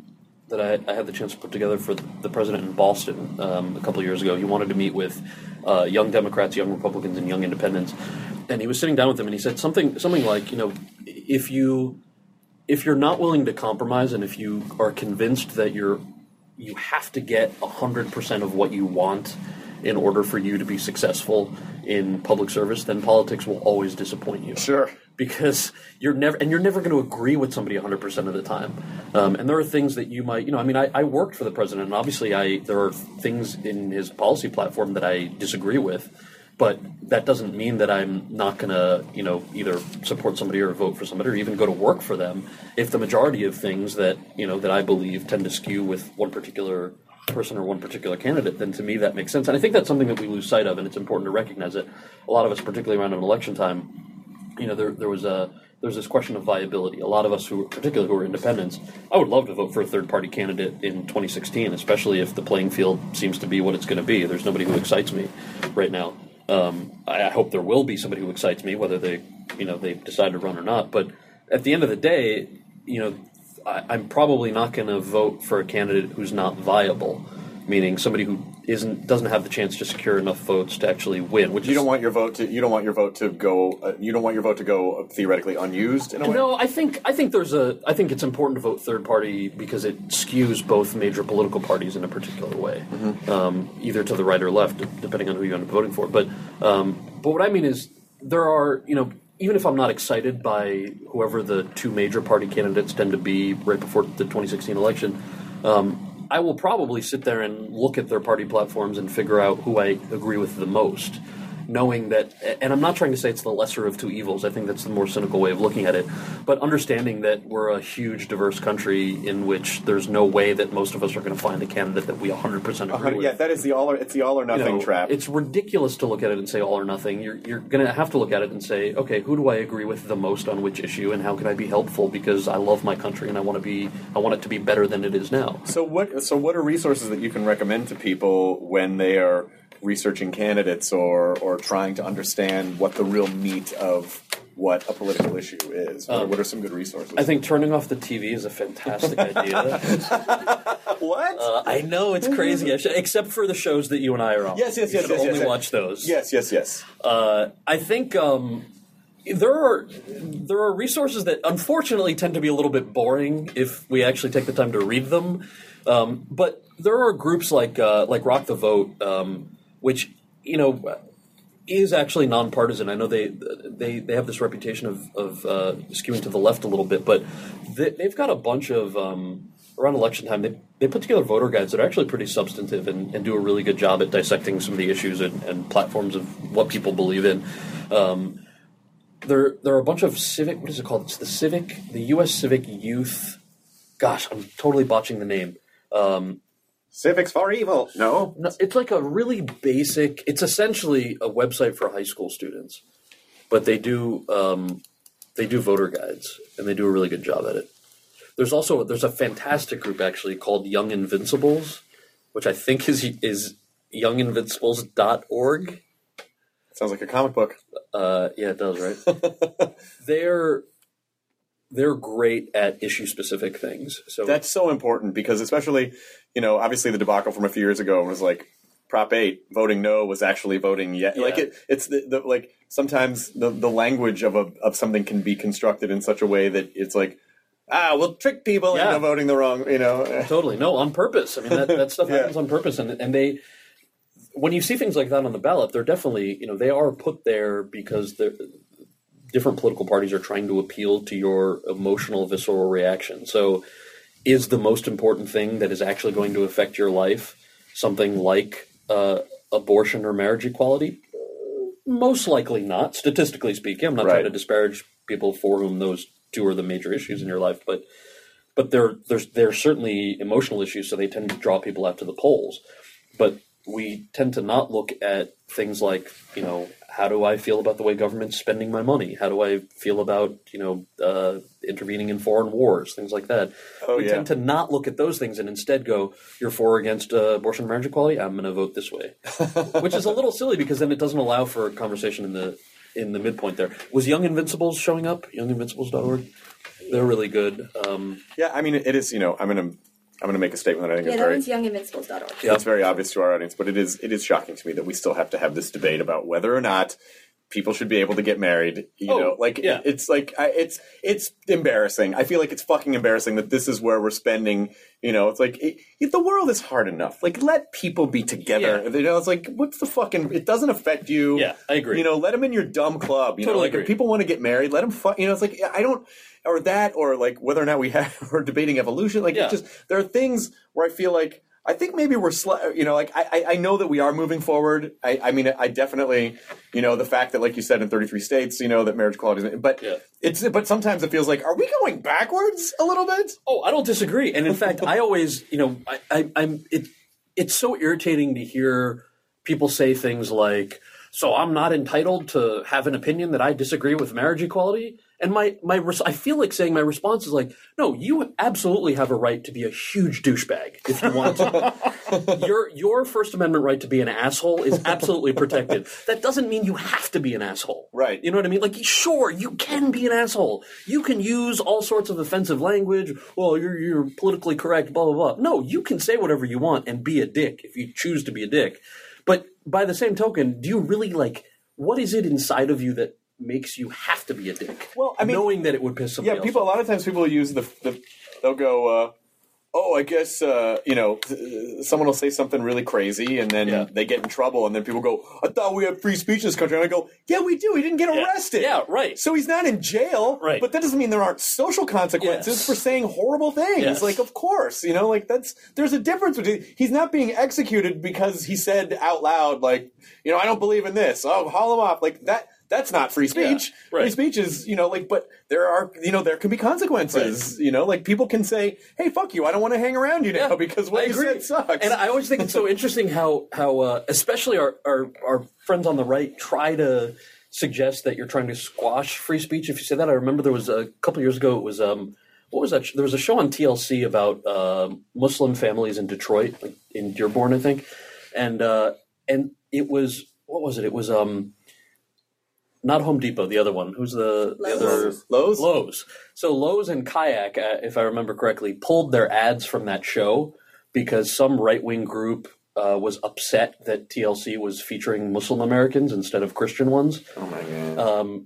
I had the chance to put together for the president in Boston a couple of years ago. He wanted to meet with young Democrats, young Republicans, and young independents. And he was sitting down with them, and he said something like, if you're not willing to compromise, and if you are convinced that you have to get 100% of what you want in order for you to be successful in public service, then politics will always disappoint you. Sure. Because you're never going to agree with somebody 100% of the time. And there are things that you might, I worked for the president, and obviously there are things in his policy platform that I disagree with, but that doesn't mean that I'm not going to, either support somebody or vote for somebody or even go to work for them if the majority of things that, that I believe tend to skew with one particular person or one particular candidate, then to me that makes sense. And I think that's something that we lose sight of, and it's important to recognize it. A lot of us, particularly around an election time, there's this question of viability. A lot of us, particularly who are independents, I would love to vote for a third-party candidate in 2016, especially if the playing field seems to be what it's going to be. There's nobody who excites me right now. I hope there will be somebody who excites me, whether they decide to run or not. But at the end of the day, I'm probably not going to vote for a candidate who's not viable, meaning somebody who doesn't have the chance to secure enough votes to actually win. Which you don't want your vote to go theoretically unused in a way. No, I think it's important to vote third party because it skews both major political parties in a particular way, either to the right or left, depending on who you end up voting for. But what I mean is there are even if I'm not excited by whoever the two major party candidates tend to be right before the 2016 election. I will probably sit there and look at their party platforms and figure out who I agree with the most, knowing that, and I'm not trying to say it's the lesser of two evils, I think that's the more cynical way of looking at it, but understanding that we're a huge, diverse country in which there's no way that most of us are going to find a candidate that we 100% agree with. Yeah, that is the all or nothing trap. It's ridiculous to look at it and say all or nothing. You're going to have to look at it and say, okay, who do I agree with the most on which issue, and how can I be helpful because I love my country and I want it to be better than it is now. So what are resources that you can recommend to people when they are researching candidates or trying to understand what the real meat of what a political issue is? What are some good resources? I think turning off the TV is a fantastic idea. What? I know, it's crazy. Except for the shows that you and I are on. Yes. You should only watch those. Yes. I think there are resources that unfortunately tend to be a little bit boring if we actually take the time to read them. But there are groups like Rock the Vote, which is actually nonpartisan. I know they have this reputation of skewing to the left a little bit, but they've got a bunch of around election time. They put together voter guides that are actually pretty substantive and do a really good job at dissecting some of the issues and platforms of what people believe in. There are a bunch of civic. What is it called? It's the U.S. Civic Youth. Gosh, I'm totally botching the name. Civics for Evil. No, it's like a really basic. It's essentially a website for high school students, but they do voter guides and they do a really good job at it. There's a fantastic group actually called Young Invincibles, which I think is younginvincibles.org. Sounds like a comic book. Yeah, it does, right? they're great at issue-specific things. So that's so important because especially, obviously the debacle from a few years ago was like Prop 8, voting no was actually voting yes. Yeah. Like it's the like sometimes the language of something can be constructed in such a way that it's like, we'll trick people into voting the wrong, Totally. No, on purpose. I mean, that stuff happens on purpose. And they, when you see things like that on the ballot, they're definitely, they are put there because different political parties are trying to appeal to your emotional, visceral reaction. So is the most important thing that is actually going to affect your life something like abortion or marriage equality? Most likely not, statistically speaking. I'm not trying to disparage people for whom those two are the major issues in your life, but they're certainly emotional issues, so they tend to draw people out to the polls. But we tend to not look at things like, how do I feel about the way government's spending my money? How do I feel about, intervening in foreign wars, things like that. We tend to not look at those things and instead go, you're for or against abortion and marriage equality? I'm going to vote this way. Which is a little silly because then it doesn't allow for a conversation in the midpoint there. Was Young Invincibles showing up? YoungInvincibles.org? They're really good. I mean, it is, I'm going to make a statement that I think is very... Yeah, that was YoungInvincibles.org. Yeah. It's very obvious to our audience, but it is shocking to me that we still have to have this debate about whether or not people should be able to get married. It's like it's embarrassing. I feel like it's fucking embarrassing that this is where we're spending. It's like the world is hard enough. Like, let people be together. Yeah. It's like, what's the fucking? It doesn't affect you. Yeah, I agree. Let them in your dumb club. Totally agree. If people want to get married, let them. It's like I don't. Or that, or like whether or not we're debating evolution. Like, it's just, there are things where I feel like, I think maybe we're, I know that we are moving forward. I mean, I definitely, the fact that, like you said, in 33 states, that marriage equality is, but sometimes it feels like, are we going backwards a little bit? Oh, I don't disagree. And in fact, I always, it's so irritating to hear people say things like, so I'm not entitled to have an opinion that I disagree with marriage equality. And I feel like saying my response is like, no, you absolutely have a right to be a huge douchebag if you want to. Your First Amendment right to be an asshole is absolutely protected. That doesn't mean you have to be an asshole. Right. You know what I mean? Like, sure, you can be an asshole. You can use all sorts of offensive language. Well, you're politically correct, blah, blah, blah. No, you can say whatever you want and be a dick if you choose to be a dick. But by the same token, do you really, what is it inside of you that makes you have to be a dick? Well, I mean, knowing that it would piss somebody else off. A lot of times people use they'll go, I guess, someone will say something really crazy and then they get in trouble and then people go, I thought we had free speech in this country. And I go, yeah, we do. He didn't get arrested. Yeah, right. So he's not in jail. Right. But that doesn't mean there aren't social consequences for saying horrible things. Yes. Like, of course, there's a difference between, he's not being executed because he said out loud, I don't believe in this. Oh, haul him off. Like that. That's not free speech. Yeah, right. Free speech is, but there are, there can be consequences. Right. People can say, hey, fuck you, I don't want to hang around you now because what you said sucks. And I always think it's so interesting how especially our friends on the right try to suggest that you're trying to squash free speech. If you say that, I remember there was a couple years ago, it was, what was that? There was a show on TLC about Muslim families in Detroit, in Dearborn, I think. And it was, what was it? It was, not Home Depot, the other one. Who's the other? Lowe's? Lowe's. So Lowe's and Kayak, if I remember correctly, pulled their ads from that show because some right-wing group was upset that TLC was featuring Muslim Americans instead of Christian ones. Oh, my God.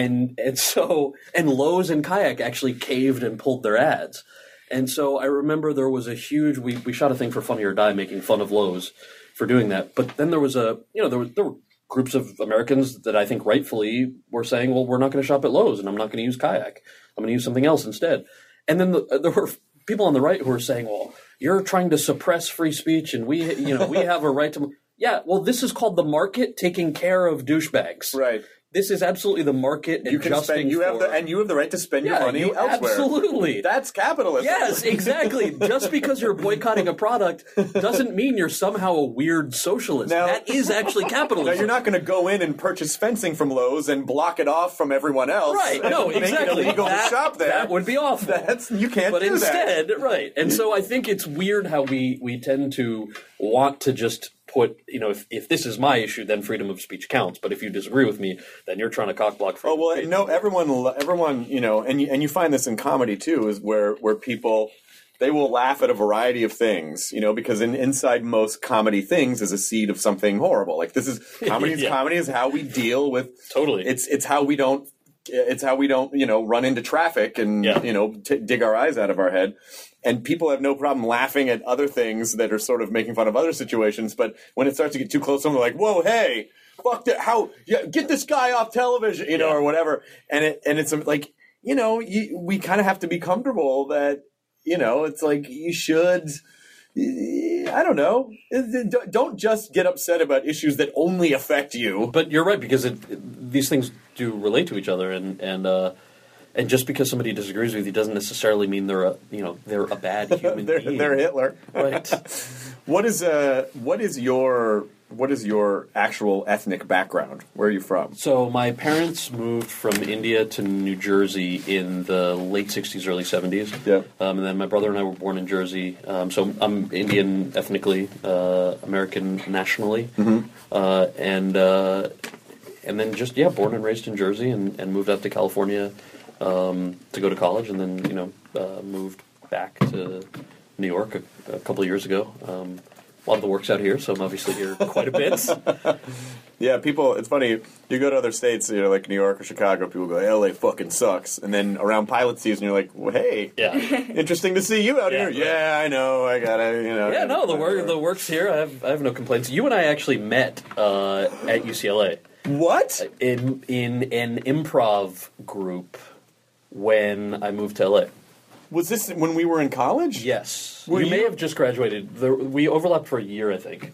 And Lowe's and Kayak actually caved and pulled their ads. And so I remember there was a huge – we shot a thing for Funny or Die making fun of Lowe's for doing that. But then there was there were groups of Americans that I think rightfully were saying, well, we're not going to shop at Lowe's and I'm not going to use Kayak. I'm going to use something else instead. And then there were people on the right who were saying, well, you're trying to suppress free speech and we have a right to – yeah, well, this is called the market taking care of douchebags. Right. This is absolutely the market adjusting. You have the right to spend your money elsewhere. Absolutely. That's capitalism. Yes, exactly. Just because you're boycotting a product doesn't mean you're somehow a weird socialist. Now, that is actually capitalism. Now, you're not going to go in and purchase fencing from Lowe's and block it off from everyone else. Right. No, exactly. Make it illegal to shop there. That would be awful. You can't but do instead, that. Right. And so I think it's weird how we tend to want to just put, if this is my issue, then freedom of speech counts. But if you disagree with me, then you're trying to cockblock freedom. Oh, well, no, everyone, and you find this in comedy too, is where people, they will laugh at a variety of things, because inside most comedy things is a seed of something horrible. Like this is comedy. Yeah. Comedy is how we deal with. Totally. It's how we don't. It's how we don't, run into traffic and, dig our eyes out of our head. And people have no problem laughing at other things that are sort of making fun of other situations. But when it starts to get too close, someone like, whoa, hey, fuck that. Get this guy off television, or whatever. And it's like, we kind of have to be comfortable that, it's like you should, I don't know. Don't just get upset about issues that only affect you. But you're right, because these things do relate to each other, and just because somebody disagrees with you doesn't necessarily mean they're a bad human being. They're Hitler, right? What is your actual ethnic background? Where are you from? So my parents moved from India to New Jersey in the late 60s, early 70s. Yeah. And then my brother and I were born in Jersey. So I'm Indian ethnically, American nationally. Mm-hmm. And then just, born and raised in Jersey and moved out to California to go to college, and then, moved back to New York a couple of years ago. A lot of the work's out here, so I'm obviously here quite a bit. Yeah, it's funny, you go to other states, like New York or Chicago, people go, LA fucking sucks. And then around pilot season, you're like, well, hey, interesting to see you out here. Right. Yeah, I know, I gotta, Yeah, no, the work's here. I have no complaints. You and I actually met at UCLA. What? In an improv group when I moved to LA. Was this when we were in college? Yes. You may have just graduated. We overlapped for a year, I think.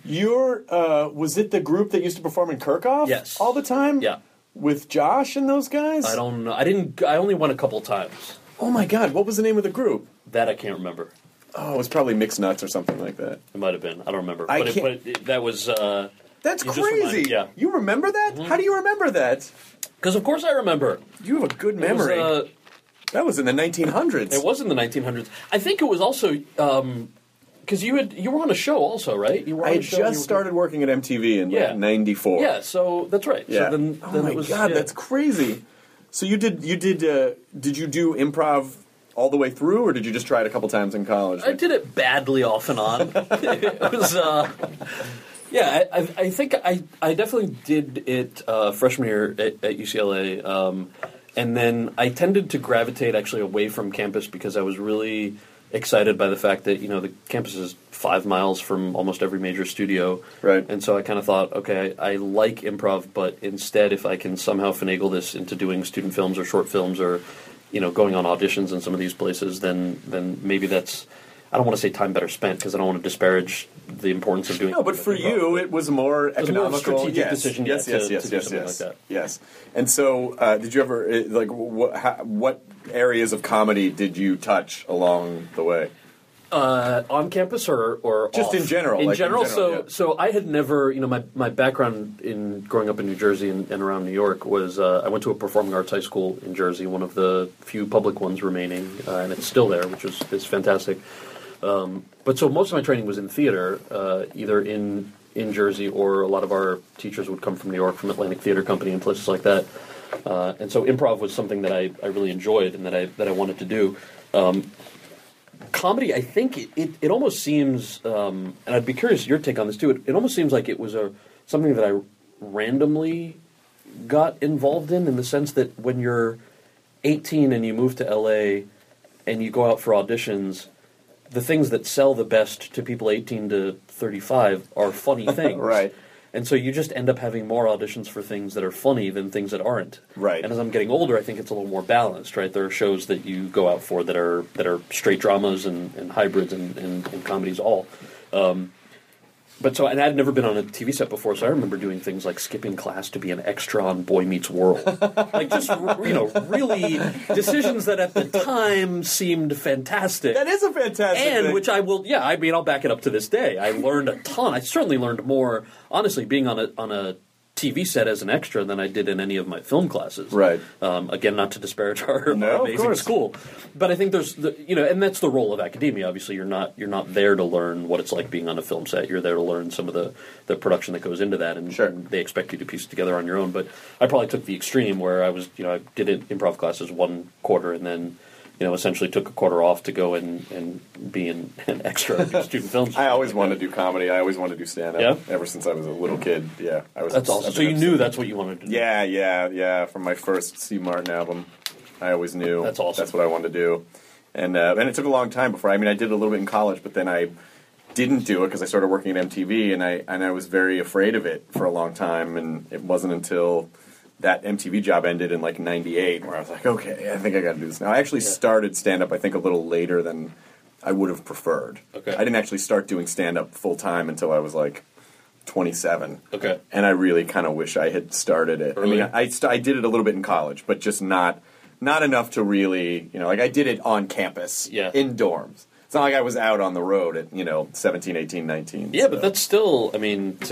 Was it the group that used to perform in Kirchhoff? Yes. All the time? Yeah. With Josh and those guys? I don't know. I only went a couple times. Oh my God, what was the name of the group? That I can't remember. Oh, it was probably Mixed Nuts or something like that. It might have been. I don't remember. That was... That's crazy. Yeah. You remember that? Mm-hmm. How do you remember that? Because of course I remember. You have a good memory. That was in the 1900s. It was in the 1900s. I think it was also because you were on a show also, right? I just started working at MTV in 94. Yeah, so that's right. Yeah. So then my God, that's crazy. So you did you do improv all the way through, or did you just try it a couple times in college? I did it badly off and on. It was. Yeah, I think I definitely did it freshman year at UCLA, and then I tended to gravitate actually away from campus because I was really excited by the fact that the campus is 5 miles from almost every major studio, right? And so I kind of thought, okay, I like improv, but instead, if I can somehow finagle this into doing student films or short films or going on auditions in some of these places, then maybe that's. I don't want to say time better spent because I don't want to disparage the importance of doing. No, but for you, it was more economical. It was more of a strategic decision. Yes, to do something like that. Yes. And so, did you ever what areas of comedy did you touch along the way? On campus or just off? in general? In general. So I had never, my background in growing up in New Jersey and around New York was I went to a performing arts high school in Jersey, one of the few public ones remaining, and it's still there, which is fantastic. But so most of my training was in theater, either in Jersey or a lot of our teachers would come from New York, from Atlantic Theater Company and places like that. And so improv was something that I really enjoyed and that I wanted to do. Comedy, I think it almost seems, and I'd be curious your take on this too. It almost seems like it was something that I randomly got involved in the sense that when you're 18 and you move to LA and you go out for auditions, the things that sell the best to people 18 to 35 are funny things. Right. And so you just end up having more auditions for things that are funny than things that aren't. Right. And as I'm getting older, I think it's a little more balanced, right? There are shows that you go out for that are straight dramas and hybrids and comedies all. But so, and I'd never been on a TV set before, so I remember doing things like skipping class to be an extra on Boy Meets World. Like just, really decisions that at the time seemed fantastic. That is a fantastic thing. Which I'll back it up to this day. I learned a ton. I certainly learned more, honestly, being on a TV set as an extra than I did in any of my film classes. Right. Again, not to disparage our No, of amazing course. school, but I think there's and that's the role of academia. Obviously, you're not there to learn what it's like being on a film set. You're there to learn some of the production that goes into that, and, Sure. and they expect you to piece it together on your own. But I probably took the extreme where I did improv classes 1 quarter and then. Essentially took a quarter off to go and be an extra in student films. I always wanted to do comedy. I always wanted to do stand-up. Yeah? Ever since I was a little kid. Yeah. That's awesome. So you knew that's what you wanted to do. Yeah. From my first Steve Martin album, I always knew That's awesome. that's what I wanted to do. And it took a long time before. I did it a little bit in college, but then I didn't do it because I started working at MTV, and I was very afraid of it for a long time. And it wasn't until that MTV job ended in like '98 where I was like, okay, I think I got to do this now. I actually started stand-up, I think, a little later than I would have preferred. Okay. I didn't actually start doing stand-up full-time until I was like 27. Okay. And I really kind of wish I had started it. Earlier? I did it a little bit in college, but just not enough to really, I did it on campus, in dorms. It's not like I was out on the road at, 17, 18, 19. Yeah, but that's still, to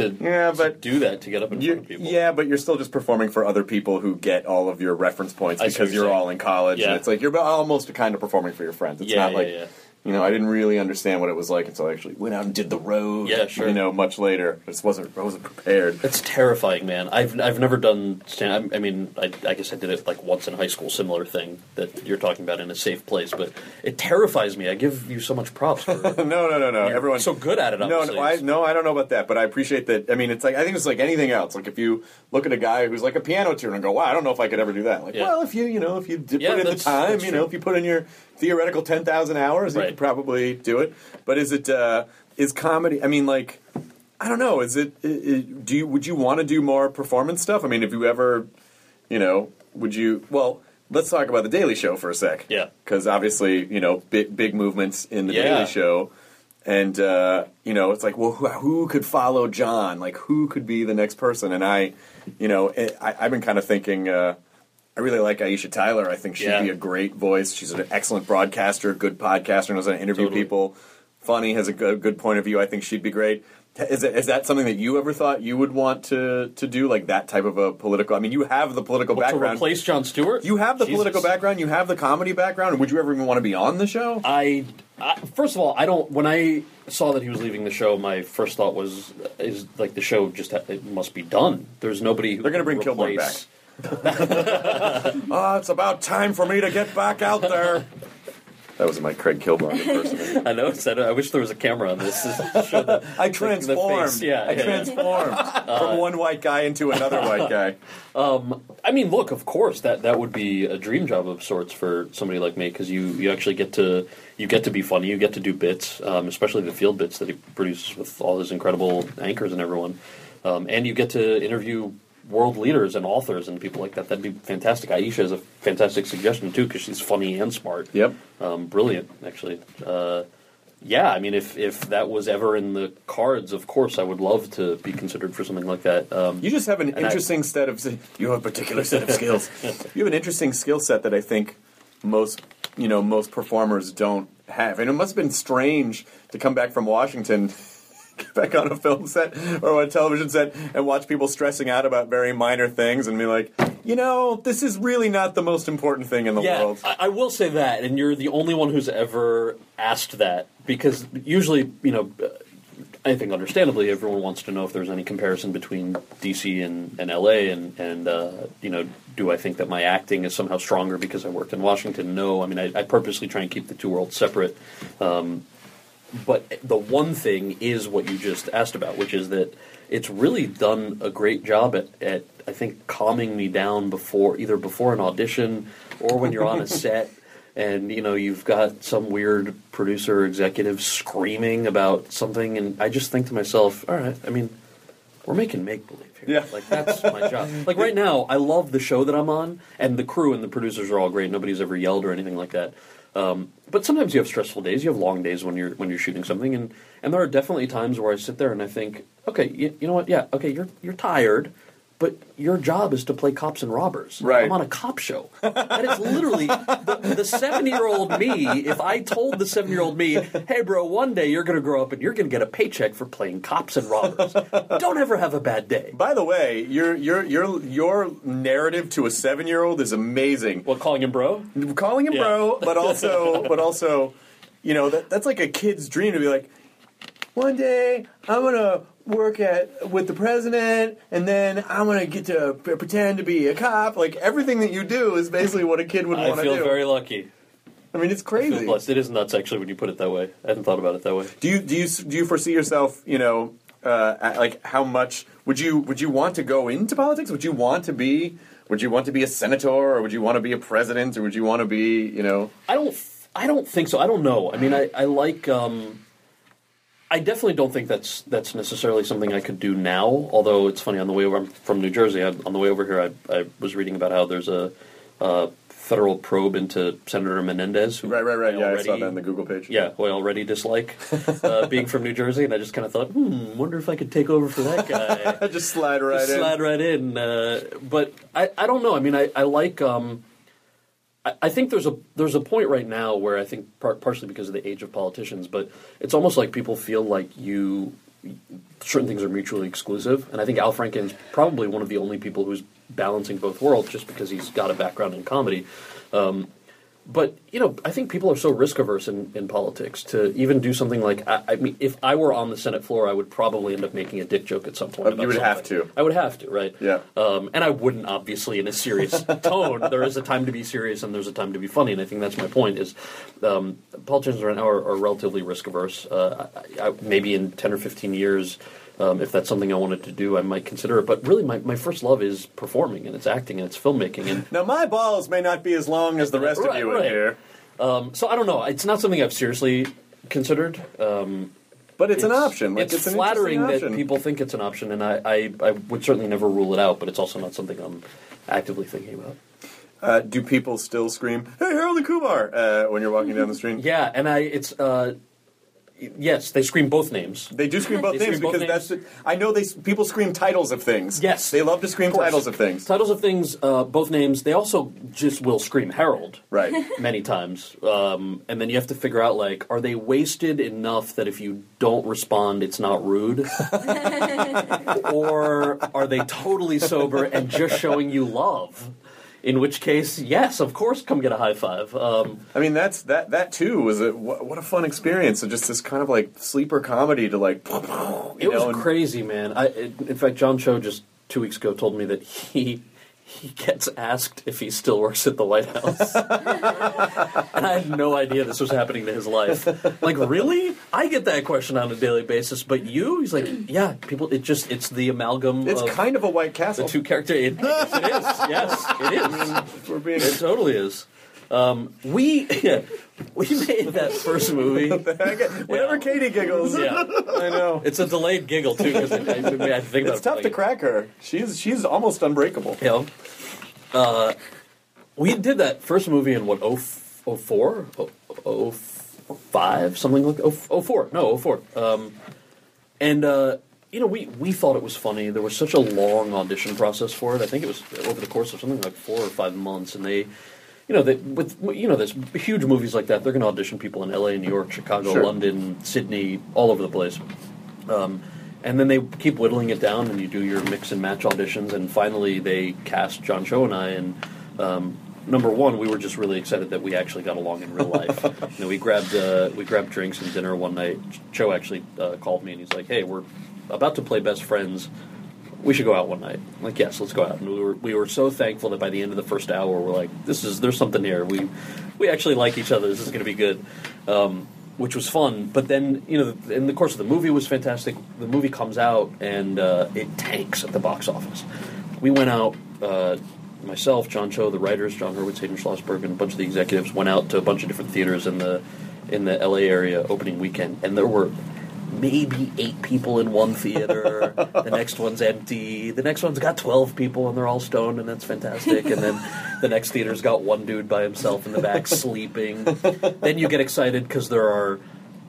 do that, to get up in front of people. Yeah, but you're still just performing for other people who get all of your reference points I see because what you're you're all saying. in college. Yeah. And it's like you're almost kind of performing for your friends. It's Yeah, not like, yeah. I didn't really understand what it was like until I actually went out and did the road. Yeah, sure. Much later. I wasn't prepared. It's terrifying, man. I've never done stand. I guess I did it like once in high school, similar thing that you're talking about in a safe place. But it terrifies me. I give you so much props for it. No. You're Everyone's so good at it. Obviously. I don't know about that, but I appreciate that. It's like I think it's like anything else. Like if you look at a guy who's like a piano tuner and go, "Wow, I don't know if I could ever do that." Like, well, if you put in the time, if you put in your theoretical 10,000 hours, you could probably do it. But is comedy? I don't know. Is it? Would you want to do more performance stuff? Have you ever, would you? Well, let's talk about the Daily Show for a sec. Yeah. Because obviously, big movements in the Daily Show, and it's like, well, who could follow John? Like, who could be the next person? And I've been kind of thinking. I really like Aisha Tyler. I think she'd be a great voice. She's an excellent broadcaster, good podcaster, knows how to interview people. Funny, has a good point of view. I think she'd be great. Is that something that you ever thought you would want to do, like that type of a political? You have the political background. To replace Jon Stewart? You have the political background. You have the comedy background. Would you ever even want to be on the show? I first of all, I don't. When I saw that he was leaving the show, my first thought is like the show just it must be done. There's nobody who they're going to bring Kilborn back. It's about time for me to get back out there. That was my Craig Kilborn impersonation. I know. I wish there was a camera on this. I transformed. I transformed from one white guy into another white guy. Look, of course, that would be a dream job of sorts for somebody like me because you actually get to be funny. You get to do bits, especially the field bits that he produces with all his incredible anchors and everyone, and you get to interview world leaders and authors and people like that. That'd be fantastic. Aisha is a fantastic suggestion too because she's funny and smart. Yep. Brilliant, actually. If that was ever in the cards, of course, I would love to be considered for something like that. You just have an interesting set of. You have a particular set of skills. You have an interesting skill set that I think most performers don't have, and it must have been strange to come back from Washington. Get back on a film set or a television set and watch people stressing out about very minor things and be like, this is really not the most important thing in the world. I will say that, and you're the only one who's ever asked that because usually, I think understandably everyone wants to know if there's any comparison between DC and LA and do I think that my acting is somehow stronger because I worked in Washington? No. I purposely try and keep the two worlds separate. But the one thing is what you just asked about, which is that it's really done a great job at I think, calming me down before an audition or when you're on a set and, you've got some weird producer or executive screaming about something. And I just think to myself, all right, we're making make-believe here. Yeah. That's my job. Right now, I love the show that I'm on, and the crew and the producers are all great. Nobody's ever yelled or anything like that. But sometimes you have stressful days. You have long days when you're shooting something, and there are definitely times where I sit there and I think, okay, you know what? Yeah, okay, you're tired, but your job is to play cops and robbers. Right. I'm on a cop show. That is literally the 7-year-old me. If I told the 7-year-old me, hey, bro, one day you're going to grow up and you're going to get a paycheck for playing cops and robbers. Don't ever have a bad day. By the way, your narrative to a 7-year-old is amazing. What, calling him bro? Calling him bro, but also, you know, that's like a kid's dream to be like, one day I'm gonna work with the president, and then I'm gonna get to pretend to be a cop. Like everything that you do is basically what a kid would want to do. I feel very lucky. I mean, it's I crazy. feel blessed. It is nuts, actually, when you put it that way. I hadn't thought about it that way. Do you foresee yourself, you know, like how much would you want to go into politics? Would you want to be a senator, or would you want to be a president, or would you want to be, you know? I don't think so. I don't know. I mean, I like. I definitely don't think that's necessarily something I could do now. Although it's funny, on the way over, I'm from New Jersey. On the way over here, I was reading about how there's a federal probe into Senator Menendez. Who Right. Yeah, I saw that on the Google page. Yeah, who I already dislike being from New Jersey, and I just kind of thought, wonder if I could take over for that guy. Just slide right in. But I don't know. I mean, I like. I think there's a point right now where I think partially because of the age of politicians, but it's almost like people feel like certain things are mutually exclusive, and I think Al Franken's probably one of the only people who's balancing both worlds, just because he's got a background in comedy. But, you know, I think people are so risk-averse in politics to even do something like... I mean, if I were on the Senate floor, I would probably end up making a dick joke at some point. You would have to. I would have to, right? Yeah. And I wouldn't, obviously, in a serious tone. There is a time to be serious and there's a time to be funny, and I think that's my point, is politicians right now are relatively risk-averse. Maybe in 10 or 15 years... if that's something I wanted to do, I might consider it. But really, my first love is performing, and it's acting, and it's filmmaking. And now, my balls may not be as long as the rest of you in here. So I don't know. It's not something I've seriously considered. But it's an option. Like, it's an flattering that option. people think it's an option, and I would certainly never rule it out, but it's also not something I'm actively thinking about. Do people still scream, "Hey, Harold and Kumar," when you're walking down the street? Yeah, and yes, they scream both names. They do scream both names scream both because names. I know people scream titles of things. Yes. They love to scream titles of things. Titles of things, both names. They also just will scream Harold. Right. Many times. And then you have to figure out, like, are they wasted enough that if you don't respond, it's not rude? Or are they totally sober and just showing you love? In which case, yes, of course, come get a high five. I mean, that too was what a fun experience. So just this kind of like sleeper comedy to like. It was crazy, man. In fact, John Cho just 2 weeks ago told me that he gets asked if he still works at the White House. And I had no idea this was happening to his life. Like, really? I get that question on a daily basis, but you? He's like, yeah, people, it's the amalgam It's of kind of a White Castle. the two characters. Yes, it is. Yes, it is. It totally is. We made that first movie. Whenever Katie giggles, Yeah. I know. It's a delayed giggle, too, because I think about It's tough to crack her. She's almost unbreakable. You know, we did that first movie in, what, 04? 05? Something like 04. No, 04. And, you know, we thought it was funny. There was such a long audition process for it. I think it was over the course of something like 4 or 5 months, and they... there's huge movies like that. They're going to audition people in L.A., New York, Chicago, Sure. London, Sydney, all over the place. And then they keep whittling it down, and you do your mix and match auditions, and finally they cast John Cho and I. And number one, we were just really excited that we actually got along in real life. You know, we grabbed drinks and dinner one night. Cho actually called me, and he's like, "Hey, we're about to play best friends. We should go out one night." I'm like, yes, let's go out. And we were so thankful that by the end of the first hour, we're like, there's something here. We actually like each other. This is going to be good, which was fun. But then, you know, in the course of the movie was fantastic. The movie comes out, and it tanks at the box office. We went out, myself, John Cho, the writers, John Hurwitz, Hayden Schlossberg, and a bunch of the executives went out to a bunch of different theaters in the LA area opening weekend, and there were maybe 8 people in one theater. The next one's empty. The next one's got 12 people, and they're all stoned, and that's fantastic. And then the next theater's got one dude by himself in the back sleeping. Then you get excited because there are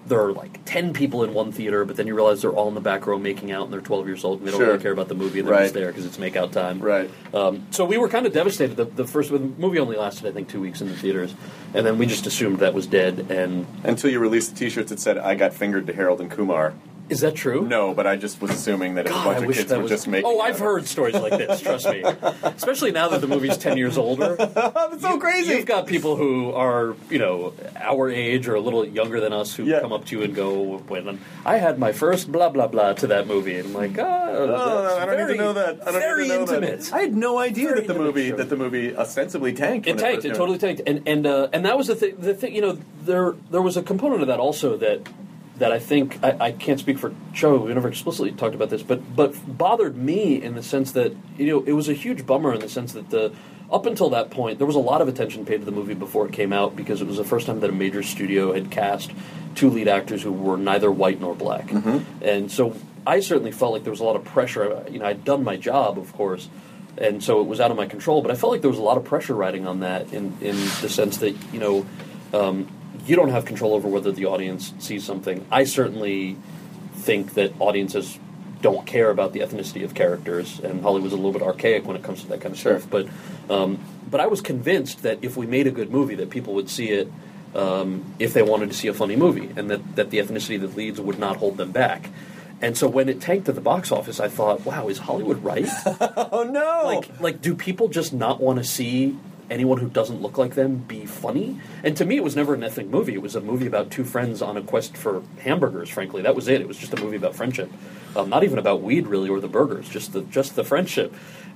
there are like 10 people in one theater, but then you realize they're all in the back row making out and they're 12 years old and they don't really care about the movie and they're just there because it's make-out time. Right. So we were kind of devastated. The movie only lasted, I think, 2 weeks in the theaters, and then we just assumed that was dead. And until you released the T-shirts that said, "I got fingered to Harold and Kumar." Is that true? No, but I just was assuming that a bunch of kids were just making. Oh, I've heard stories like this. Trust me, especially now that the movie's 10 years older. That's so crazy. You've got people who are, our age or a little younger than us who come up to you and go, "When I had my first blah blah blah to that movie," and I'm like, I don't need to know that. I don't very need to know intimate. That. I had no idea that the movie ostensibly tanked. It tanked. It totally tanked, and that was the thing. The thing, there was a component of that also that I think, I can't speak for Joe, we never explicitly talked about this, but bothered me in the sense that, it was a huge bummer in the sense that up until that point, there was a lot of attention paid to the movie before it came out because it was the first time that a major studio had cast 2 lead actors who were neither white nor black. Mm-hmm. And so I certainly felt like there was a lot of pressure. I'd done my job, of course, and so it was out of my control, but I felt like there was a lot of pressure riding on that in the sense that, you don't have control over whether the audience sees something. I certainly think that audiences don't care about the ethnicity of characters, and Hollywood's a little bit archaic when it comes to that kind of stuff. But I was convinced that if we made a good movie, that people would see it if they wanted to see a funny movie, and that the ethnicity that leads would not hold them back. And so when it tanked at the box office, I thought, wow, is Hollywood right? Oh, no! Like, do people just not want to see anyone who doesn't look like them be funny? And to me, it was never an ethnic movie. It was a movie about 2 friends on a quest for hamburgers, frankly. That was it. It was just a movie about friendship. Not even about weed, really, or the burgers, just the friendship.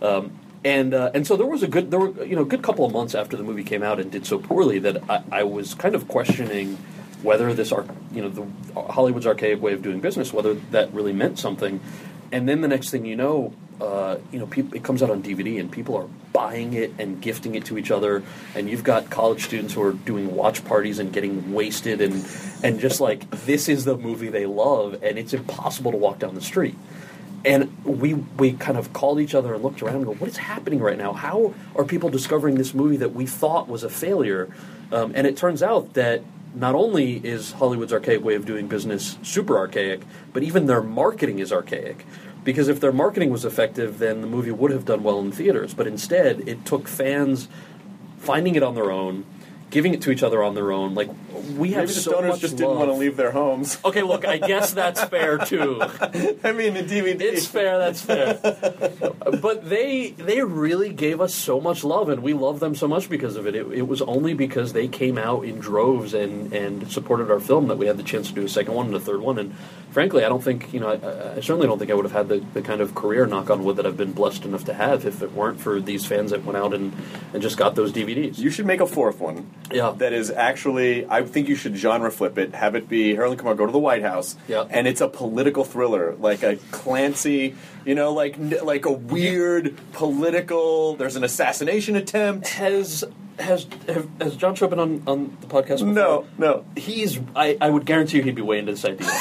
And so there were a good couple of months after the movie came out and did so poorly that I was kind of questioning whether the Hollywood's archaic way of doing business, whether that really meant something. And then the next thing you know, it comes out on DVD and people are buying it and gifting it to each other, and you've got college students who are doing watch parties and getting wasted and just like, this is the movie they love, and it's impossible to walk down the street. And we kind of called each other and looked around and go, what is happening right now? How are people discovering this movie that we thought was a failure? And it turns out that not only is Hollywood's archaic way of doing business super archaic, but even their marketing is archaic. Because if their marketing was effective, then the movie would have done well in theaters. But instead, it took fans finding it on their own, giving it to each other on their own. Like, we have so much stoners just didn't want to leave their homes. Okay, look, I guess that's fair too. I mean, the DVD. It's fair. That's fair. But they really gave us so much love, and we love them so much because of it. It was only because they came out in droves and supported our film that we had the chance to do a second one and a third one. And frankly, I don't think I certainly don't think I would have had the kind of career, knock on wood, that I've been blessed enough to have if it weren't for these fans that went out and just got those DVDs. You should make a 4th one. Yeah. That is actually, I think you should genre flip it, have it be Harold and Kumar go to the White House, and it's a political thriller, like a Clancy, like a weird political, there's an assassination attempt. Has John Cho been on the podcast before? No. I would guarantee you he'd be way into this idea.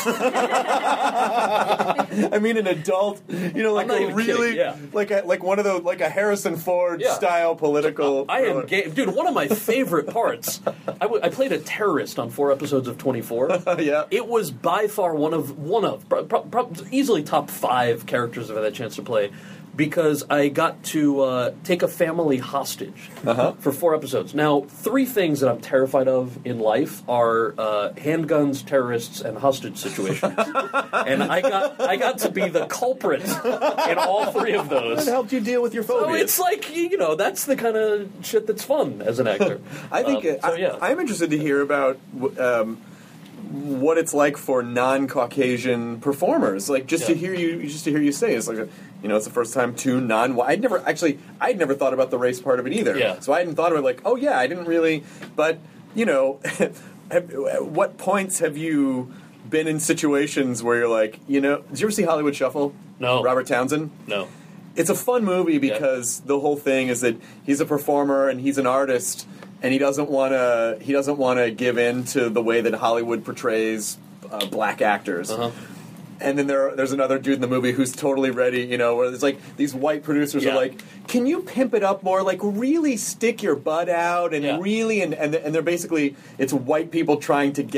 I mean, an adult, like a really, like one of those, like a Harrison Ford style political. I am gay. Dude, one of my favorite parts, I played a terrorist on 4 episodes of 24. Yeah. It was by far one of easily top 5 characters I've had that chance to play. Because I got to take a family hostage for 4 episodes. Now, 3 things that I'm terrified of in life are handguns, terrorists, and hostage situations. And I got to be the culprit in all 3 of those. That helped you deal with your phobias. So it's like, that's the kind of shit that's fun as an actor. I think I'm interested to hear about what it's like for non-Caucasian performers. Like, to hear you say, it's like it's the first time 2 non-white. I'd never thought about the race part of it either. Yeah. So I hadn't thought about I didn't really. But at what points have you been in situations where you're like, did you ever see Hollywood Shuffle? No. Robert Townsend? No. It's a fun movie because the whole thing is that he's a performer and he's an artist, and he doesn't want to give in to the way that Hollywood portrays black actors. And then there's another dude in the movie who's totally ready, where there's like these white producers are like, can you pimp it up more? Like, really stick your butt out and really, and they're basically, it's white people trying to get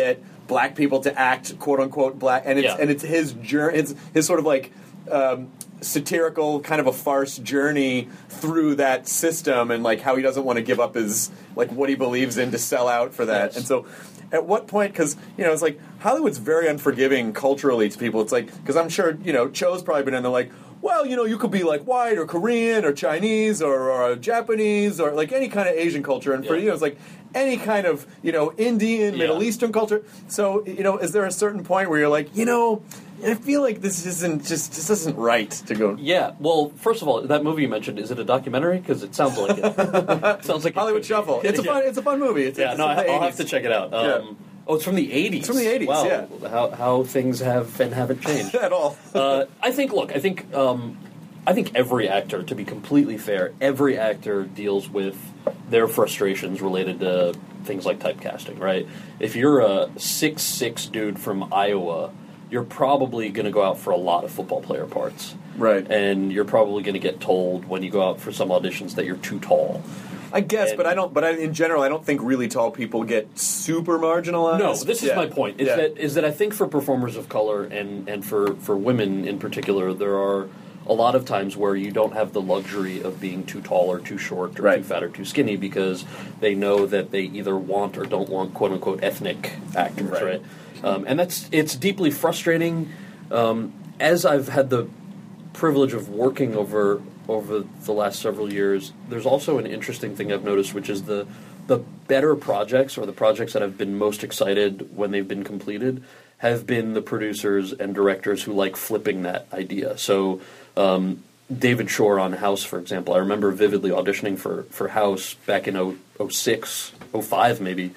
black people to act quote unquote black, and it's his journey, it's his sort of like satirical kind of a farce journey through that system, and like how he doesn't want to give up his like what he believes in to sell out for that. Yes. And so at what point, because it's like Hollywood's very unforgiving culturally to people. It's like, because I'm sure Cho's probably been in there like, well, you could be like white or Korean or Chinese or Japanese or like any kind of Asian culture, and for it's like any kind of Indian, Middle Eastern culture. So is there a certain point where you're like, I feel like this isn't right to go. Yeah. Well, first of all, that movie you mentioned, is it a documentary? Because it sounds like it. Sounds like Hollywood Shuffle. It's a fun movie. I'll have to check it out. Oh, it's from the 80s. It's from the 80s. Wow. Yeah. How things have and haven't changed at all. I think every actor, to be completely fair, every actor deals with their frustrations related to things like typecasting. Right? If you're a 6'6" dude from Iowa, you're probably going to go out for a lot of football player parts. Right. And you're probably going to get told when you go out for some auditions that you're too tall. I guess, but in general, I don't think really tall people get super marginalized. No, this is my point. Is that I think for performers of color and for women in particular, there are a lot of times where you don't have the luxury of being too tall or too short or too fat or too skinny because they know that they either want or don't want quote unquote ethnic actors, right? And it's deeply frustrating. As I've had the privilege of working over the last several years, there's also an interesting thing I've noticed, which is the better projects, or the projects that I've been most excited when they've been completed, have been the producers and directors who like flipping that idea. So David Shore on House, for example, I remember vividly auditioning for House back in 06, 05 maybe,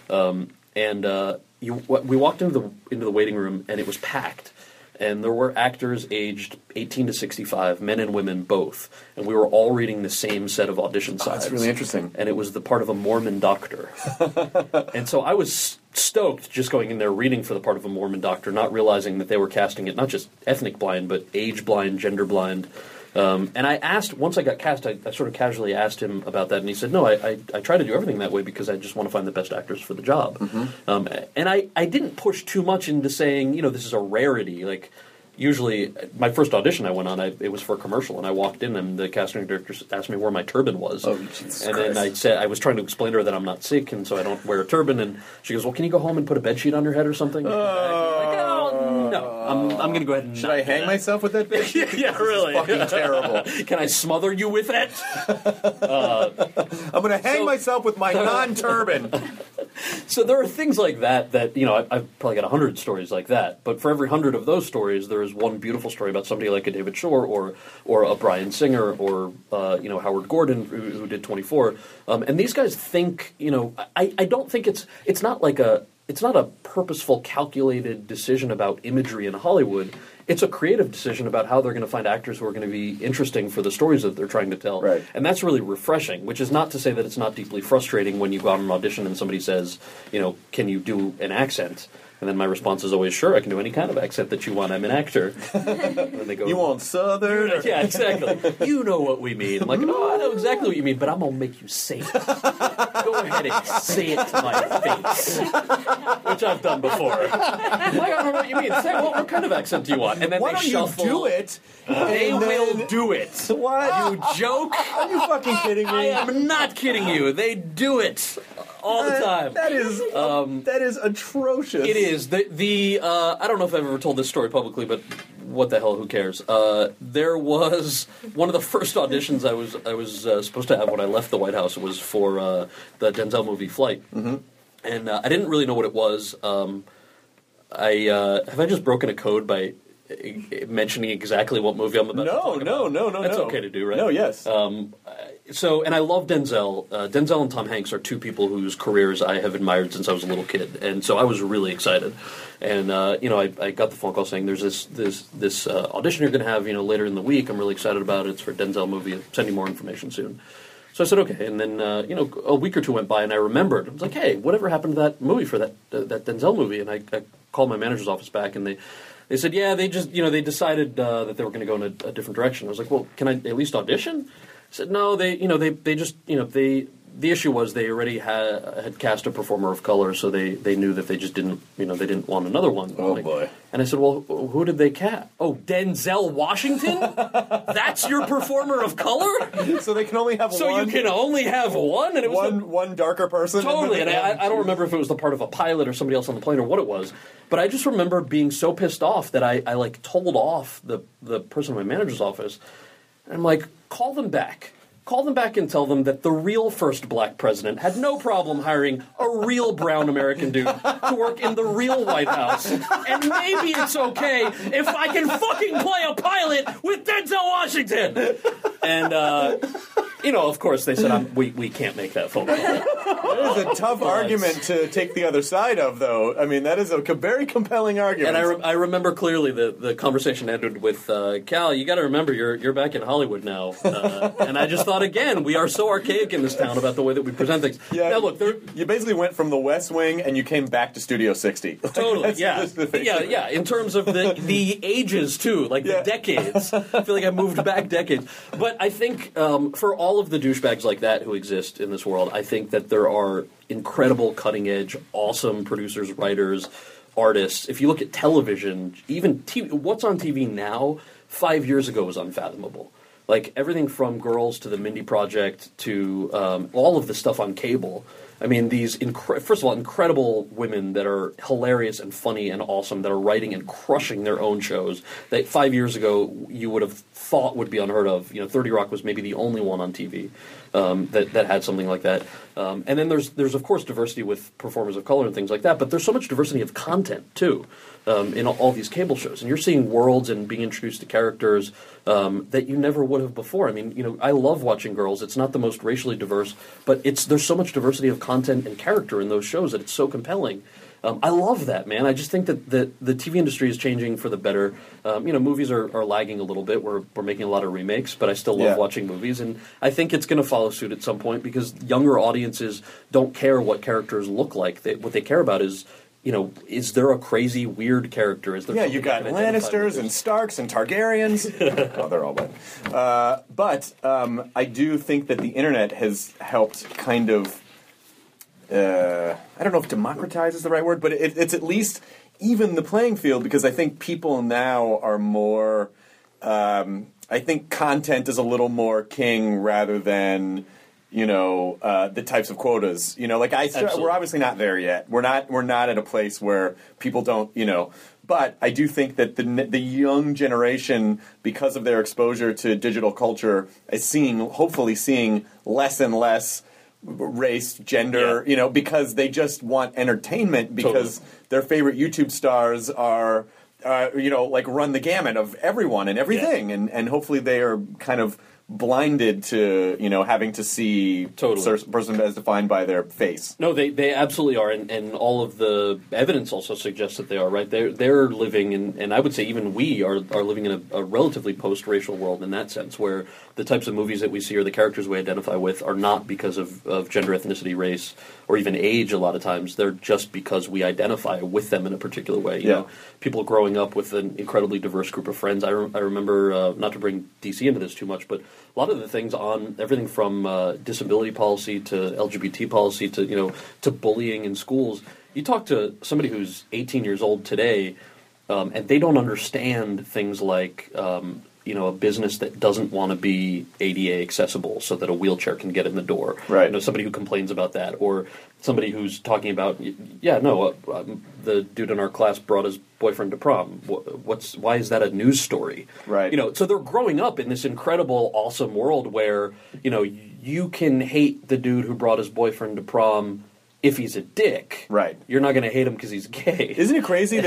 we walked into the waiting room and it was packed. And there were actors aged 18 to 65, men and women both, and we were all reading the same set of audition sides. That's really interesting. And it was the part of a Mormon doctor. And so I was stoked just going in there reading for the part of a Mormon doctor, not realizing that they were casting it not just ethnic blind, but age blind, gender blind. And I asked, once I got cast, I sort of casually asked him about that, and he said, no, I try to do everything that way because I just want to find the best actors for the job. Mm-hmm. And I didn't push too much into saying, this is a rarity. Like, usually, my first audition I went on, it was for a commercial, and I walked in, and the casting director asked me where my turban was. Oh, Jesus and Christ. then I said, I was trying to explain to her that I'm not sick, and so I don't wear a turban, and she goes, well, can you go home and put a bedsheet on your head or something? No, I'm going to go ahead and should I hang myself with that bedsheet? Yeah, really. It's fucking terrible. Can I smother you with it? I'm going to hang myself with my non-turban. So there are things like that I've probably got 100 stories like that. But for every 100 of those stories, there is one beautiful story about somebody like a David Shore or a Bryan Singer or Howard Gordon who did 24. And these guys think, I don't think it's not like it's not a purposeful, calculated decision about imagery in Hollywood. It's a creative decision about how they're going to find actors who are going to be interesting for the stories that they're trying to tell. Right. And that's really refreshing, which is not to say that it's not deeply frustrating when you go out on an audition and somebody says, can you do an accent? And then my response is always, sure, I can do any kind of accent that you want. I'm an actor. And then they go, you want Southern? Yeah, exactly. You know what we mean. I'm like, oh, I know exactly what you mean, but I'm going to make you say it. Go ahead and say it to my face. Which I've done before. Like, I don't know what you mean. Say, what kind of accent do you want? And then why they don't shuffle. you do it? They will do it. What? You joke? Are you fucking kidding me? I am not kidding you. They do it all the time. That is atrocious. It is. I don't know if I've ever told this story publicly, but what the hell, who cares? There was one of the first auditions I was supposed to have when I left the White House was for the Denzel movie Flight. Mm-hmm. And I didn't really know what it was. Have I just broken a code by mentioning exactly what movie I'm about to talk about? No. That's okay to do, right? No, yes. And I love Denzel. Denzel and Tom Hanks are two people whose careers I have admired since I was a little kid, and so I was really excited. And I got the phone call saying there's this audition you're going to have later in the week. I'm really excited about it. It's for a Denzel movie. I'll send you more information soon. So I said okay, and then a week or two went by, and I remembered. I was like, hey, whatever happened to that movie for that Denzel movie? And I called my manager's office back, and they said, yeah, they just they decided that they were going to go in a different direction. I was like, well, can I at least audition? said no. They just the issue was they already had cast a performer of color, so they knew that they just didn't they didn't want another one. Oh boy! And I said, well, who did they cast? Oh, Denzel Washington? That's your performer of color? So they can only have one. So you can only have one, and it was one darker person. Totally, and I don't remember if it was the part of a pilot or somebody else on the plane or what it was, but I just remember being so pissed off that I like told off the person in my manager's office, and I'm like, call them back. Call them back and tell them that the real first black president had no problem hiring a real brown American dude to work in the real White House. And maybe it's okay if I can fucking play a pilot with Denzel Washington. And, of course they said, we can't make that phone call. That is a tough argument to take the other side of, though. I mean, that is a very compelling argument. And I remember clearly the conversation ended with, Cal, you got to remember, you're back in Hollywood now. And I just thought, again, we are so archaic in this town about the way that we present things. Yeah, now, look, you basically went from the West Wing and you came back to Studio 60. Totally, yeah. In terms of the ages, too, like the decades. I feel like I moved back decades. But I think for all of the douchebags like that who exist in this world, I think that there are incredible, cutting-edge, awesome producers, writers, artists. If you look at television, even TV, what's on TV now, 5 years ago was unfathomable. Like, everything from Girls to the Mindy Project to all of the stuff on cable. I mean, these, first of all, incredible women that are hilarious and funny and awesome, that are writing and crushing their own shows that 5 years ago you would have thought would be unheard of. 30 Rock was maybe the only one on TV that had something like that. And then there's of course diversity with performers of color and things like that, but there's so much diversity of content too in all these cable shows. And you're seeing worlds and being introduced to characters that you never would have before. I mean, I love watching Girls. It's not the most racially diverse, but there's so much diversity of content and character in those shows that it's so compelling. I love that, man. I just think that the TV industry is changing for the better. Movies are lagging a little bit. We're making a lot of remakes, but I still love watching movies. And I think it's going to follow suit at some point because younger audiences don't care what characters look like. What they care about is, is there a crazy, weird character? Is there you got Lannisters and Starks and Targaryens. Oh, they're all bad. But I do think that the internet has helped kind of... I don't know if democratize is the right word, but it's at least even the playing field because I think people now are more. I think content is a little more king rather than the types of quotas. We're obviously not there yet. We're not at a place where people don't. But I do think that the young generation, because of their exposure to digital culture, is hopefully seeing less and less race, gender, because they just want entertainment because their favorite YouTube stars are, run the gamut of everyone and everything. Yeah. And hopefully they are kind of blinded to, having to see a person as defined by their face. No, they absolutely are. And all of the evidence also suggests that they are, right? They're living in, and I would say even we are living in a relatively post-racial world in that sense, where the types of movies that we see or the characters we identify with are not because of gender, ethnicity, race, or even age a lot of times. They're just because we identify with them in a particular way. You know, people growing up with an incredibly diverse group of friends. I remember, not to bring DC into this too much, but a lot of the things on everything from disability policy to LGBT policy to bullying in schools. You talk to somebody who's 18 years old today, and they don't understand things like a business that doesn't want to be ADA accessible so that a wheelchair can get in the door. Right. Somebody who complains about that, or somebody who's talking about, the dude in our class brought his boyfriend to prom. Why is that a news story? Right. So they're growing up in this incredible, awesome world where, you can hate the dude who brought his boyfriend to prom if he's a dick. Right. You're not going to hate him because he's gay. Isn't it crazy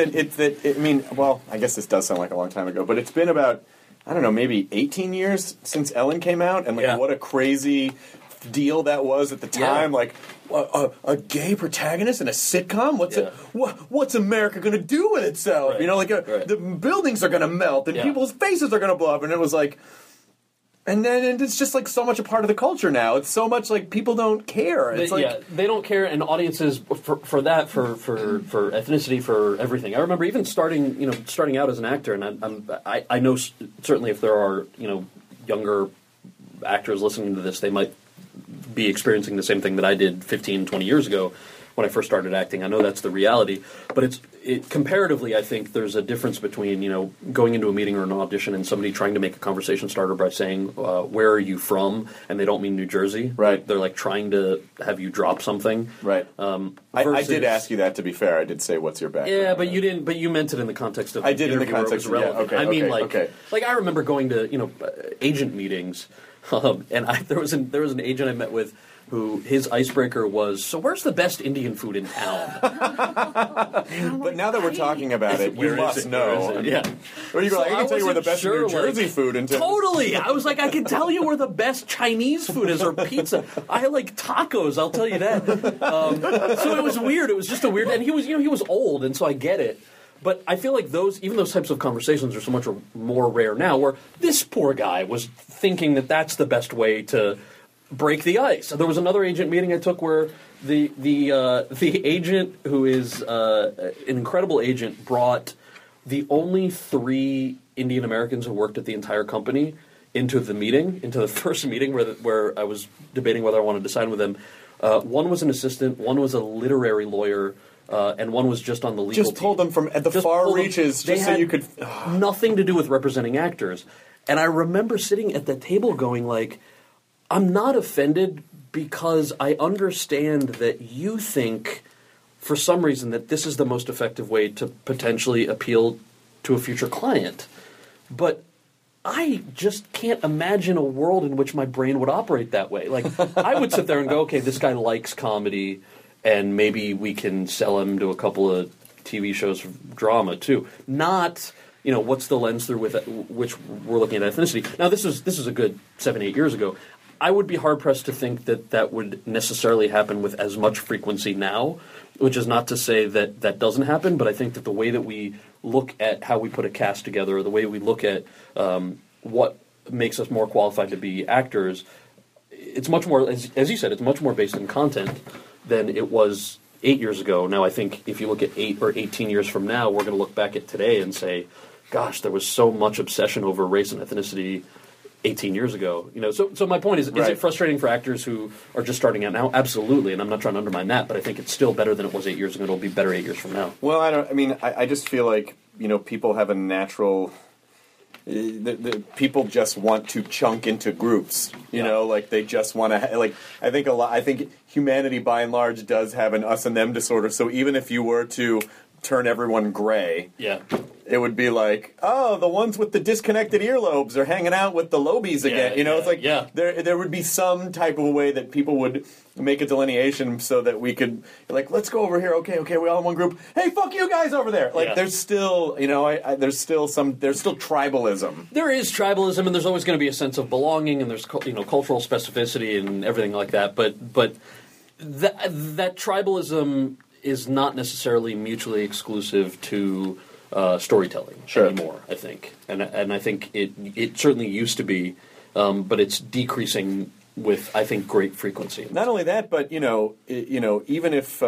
I guess this does sound like a long time ago, but it's been about, I don't know, maybe 18 years since Ellen came out, and what a crazy deal that was at the time. Like, a gay protagonist in a sitcom? What's America going to do with itself? Right. The buildings are going to melt, and people's faces are going to blow up, and it was like... And then it's just so much a part of the culture now. It's so much people don't care. It's they don't care, and audiences for that, for ethnicity, for everything. I remember even starting out as an actor, and I know certainly if there are younger actors listening to this, they might be experiencing the same thing that I did 15, 20 years ago when I first started acting. I know that's the reality, but comparatively, I think there's a difference between, going into a meeting or an audition and somebody trying to make a conversation starter by saying, where are you from? And they don't mean New Jersey. Right. They're like trying to have you drop something. Right. I did ask you that, to be fair. I did say, what's your background? Yeah, but you didn't. But you meant it in the context of. I did in the interview where it was context of, yeah, relevant. okay, I mean, okay. like I remember going to agent meetings, and there was an agent I met with who his icebreaker was, so where's the best Indian food in town? But now that we're talking about it, you must know. Yeah. Or you go, I can tell you where the best New Jersey like, food in town. Totally. I was like, I can tell you where the best Chinese food is or pizza. I like tacos, I'll tell you that. So it was weird. It was just a weird, and he was old, and so I get it. But I feel like even those types of conversations are so much more rare now, where this poor guy was thinking that that's the best way to break the ice. There was another agent meeting I took where the agent, who is an incredible agent, brought the only 3 Indian Americans who worked at the entire company into the first meeting where I was debating whether I wanted to sign with them. One was an assistant, one was a literary lawyer, and one was just on the legal team. Just pulled them from at the far reaches just so you could... nothing to do with representing actors. And I remember sitting at the table going like, I'm not offended because I understand that you think, for some reason, that this is the most effective way to potentially appeal to a future client. But I just can't imagine a world in which my brain would operate that way. Like, I would sit there and go, okay, this guy likes comedy, and maybe we can sell him to a couple of TV shows for drama, too. Not... what's the lens through which we're looking at ethnicity? Now, this is a good 7-8 years ago. I would be hard-pressed to think that would necessarily happen with as much frequency now, which is not to say that doesn't happen, but I think that the way that we look at how we put a cast together, or the way we look at what makes us more qualified to be actors, it's much more, as you said, it's much more based in content than it was 8 years ago. Now, I think if you look at 8 or 18 years from now, we're going to look back at today and say, gosh, there was so much obsession over race and ethnicity 18 years ago. So my point is it frustrating for actors who are just starting out now? Absolutely, and I'm not trying to undermine that, but I think it's still better than it was 8 years ago. It'll be better 8 years from now. Well, I just feel like, people have a natural... The people just want to chunk into groups, like they just want to. I think humanity by and large does have an us and them disorder. So even if you were to turn everyone gray, it would be like, oh, the ones with the disconnected earlobes are hanging out with the lobies again. It's like there would be some type of a way that people would make a delineation so that we could, like, let's go over here. Okay, we all in one group. Hey, fuck you guys over there. Like, there's still, there's still tribalism. There is tribalism, and there's always going to be a sense of belonging, and there's cultural specificity and everything like that. But that tribalism is not necessarily mutually exclusive to storytelling anymore, I think. And I think it certainly used to be, but it's decreasing with, I think, great frequency. Not only that, but even if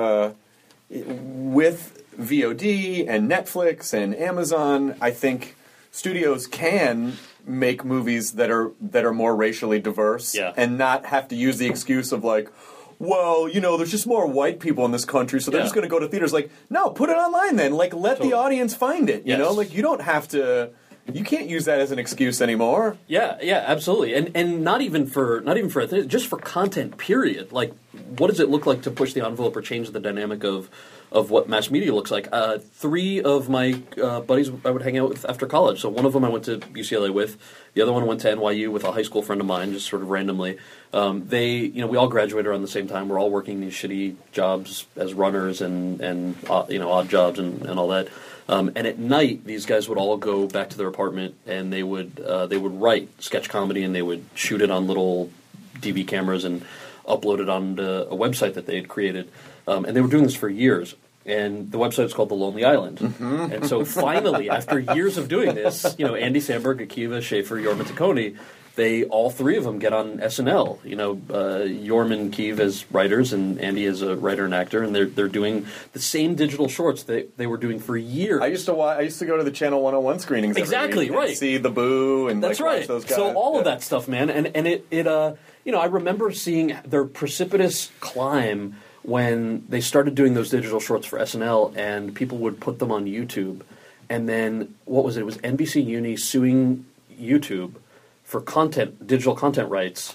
with VOD and Netflix and Amazon, I think studios can make movies that are more racially diverse and not have to use the excuse of like, well, there's just more white people in this country, so they're just going to go to theaters. Like, no, put it online then. Like, let the audience find it. Like, you don't have to. You can't use that as an excuse anymore. Yeah, absolutely, and not even for just for content. Period. Like, what does it look like to push the envelope or change the dynamic of what mass media looks like? 3 of my buddies I would hang out with after college. So one of them I went to UCLA with. The other one went to NYU with a high school friend of mine, just sort of randomly. We all graduated around the same time. We're all working these shitty jobs as runners and odd jobs and all that. And at night, these guys would all go back to their apartment and they would write sketch comedy and they would shoot it on little DV cameras and upload it onto a website that they had created. And they were doing this for years. And the website is called The Lonely Island. Mm-hmm. And so finally, after years of doing this, Andy Samberg, Akiva, Schaffer, Jorma Taccone, all three of them get on SNL. You know, Yorm and Keeve as writers, and Andy as a writer and actor, and they're doing the same digital shorts they were doing for years. I used to go to the Channel 101 screenings. Exactly, every week and see the Boo and that's right. Watch those guys. So all of that stuff, man, and it you know, I remember seeing their precipitous climb when they started doing those digital shorts for SNL, and people would put them on YouTube, and then what was it? It was NBC Uni suing YouTube for digital content rights,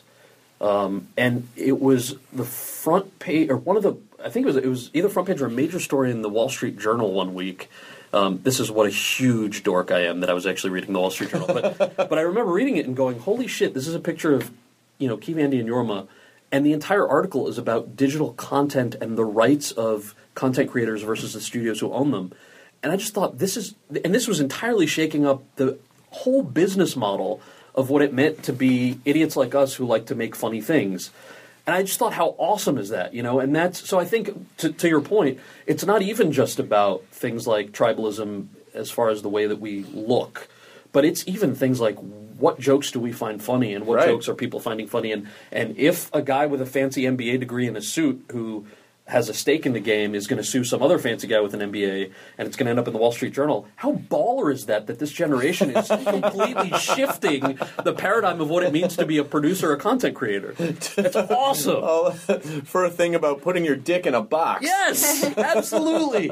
and it was the front page, or one of the, I think it was either front page or a major story in the Wall Street Journal one week. This is what a huge dork I am that I was actually reading the Wall Street Journal, but I remember reading it and going, holy shit, this is a picture of, you know, Keeve, Andy, and Yorma, and the entire article is about digital content and the rights of content creators versus the studios who own them. And I just thought this was entirely shaking up the whole business model of what it meant to be idiots like us who like to make funny things. And I just thought, how awesome is that, you know? And that's, so I think, to your point, it's not even just about things like tribalism as far as the way that we look, but it's even things like what jokes do we find funny and what jokes are people finding funny. And if a guy with a fancy MBA degree in a suit who has a stake in the game is going to sue some other fancy guy with an MBA, and it's going to end up in the Wall Street Journal. How baller is that this generation is completely shifting the paradigm of what it means to be a producer or content creator? It's awesome. For a thing about putting your dick in a box. Yes, absolutely.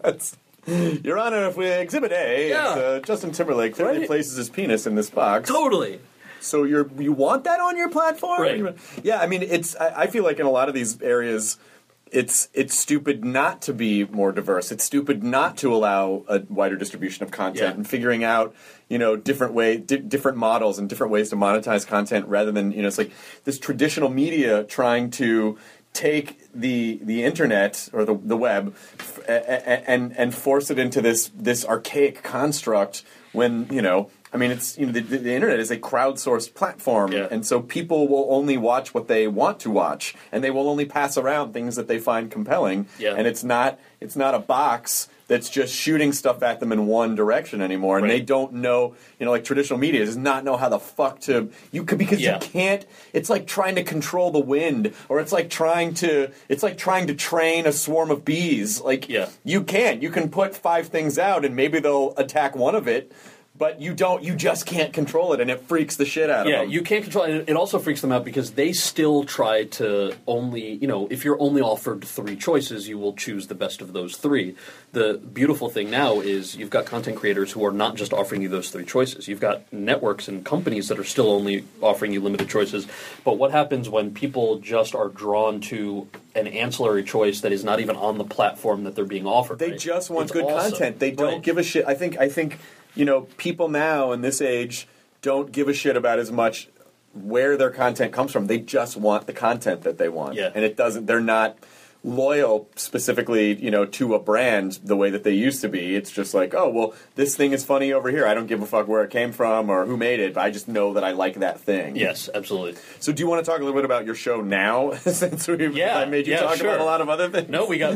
Your Honor, if we Exhibit A, it's, Justin Timberlake clearly places his penis in this box. Totally. So you want that on your platform? Right. Yeah, I mean, I feel like in a lot of these areas, it's stupid not to be more diverse. It's stupid not to allow a wider distribution of content and figuring out, you know, different models and different ways to monetize content rather than, you know, it's like this traditional media trying to take the internet or the web and force it into this archaic construct when, you know, I mean, it's, you know, the internet is a crowdsourced platform, and so people will only watch what they want to watch, and they will only pass around things that they find compelling. And it's not a box that's just shooting stuff at them in one direction anymore, and they don't know, you know, like traditional media does not know how the fuck to you can't. It's like trying to control the wind, or it's like trying to train a swarm of bees. Like you can't. You can put 5 things out, and maybe they'll attack one of it. But you just can't control it, and it freaks the shit out of them. Yeah, you can't control it. It also freaks them out because they still try to only, you know, if you're only offered 3 choices, you will choose the best of those 3. The beautiful thing now is you've got content creators who are not just offering you those 3 choices. You've got networks and companies that are still only offering you limited choices. But what happens when people just are drawn to an ancillary choice that is not even on the platform that they're being offered? They just want good content. They don't give a shit. I think. You know, people now in this age don't give a shit about as much where their content comes from. They just want the content that they want. And they're not loyal specifically, you know, to a brand the way that they used to be. It's just like, oh, well, this thing is funny over here. I don't give a fuck where it came from or who made it, but I just know that I like that thing. Yes, absolutely. So do you want to talk a little bit about your show now since I made you talk about a lot of other things? No, we got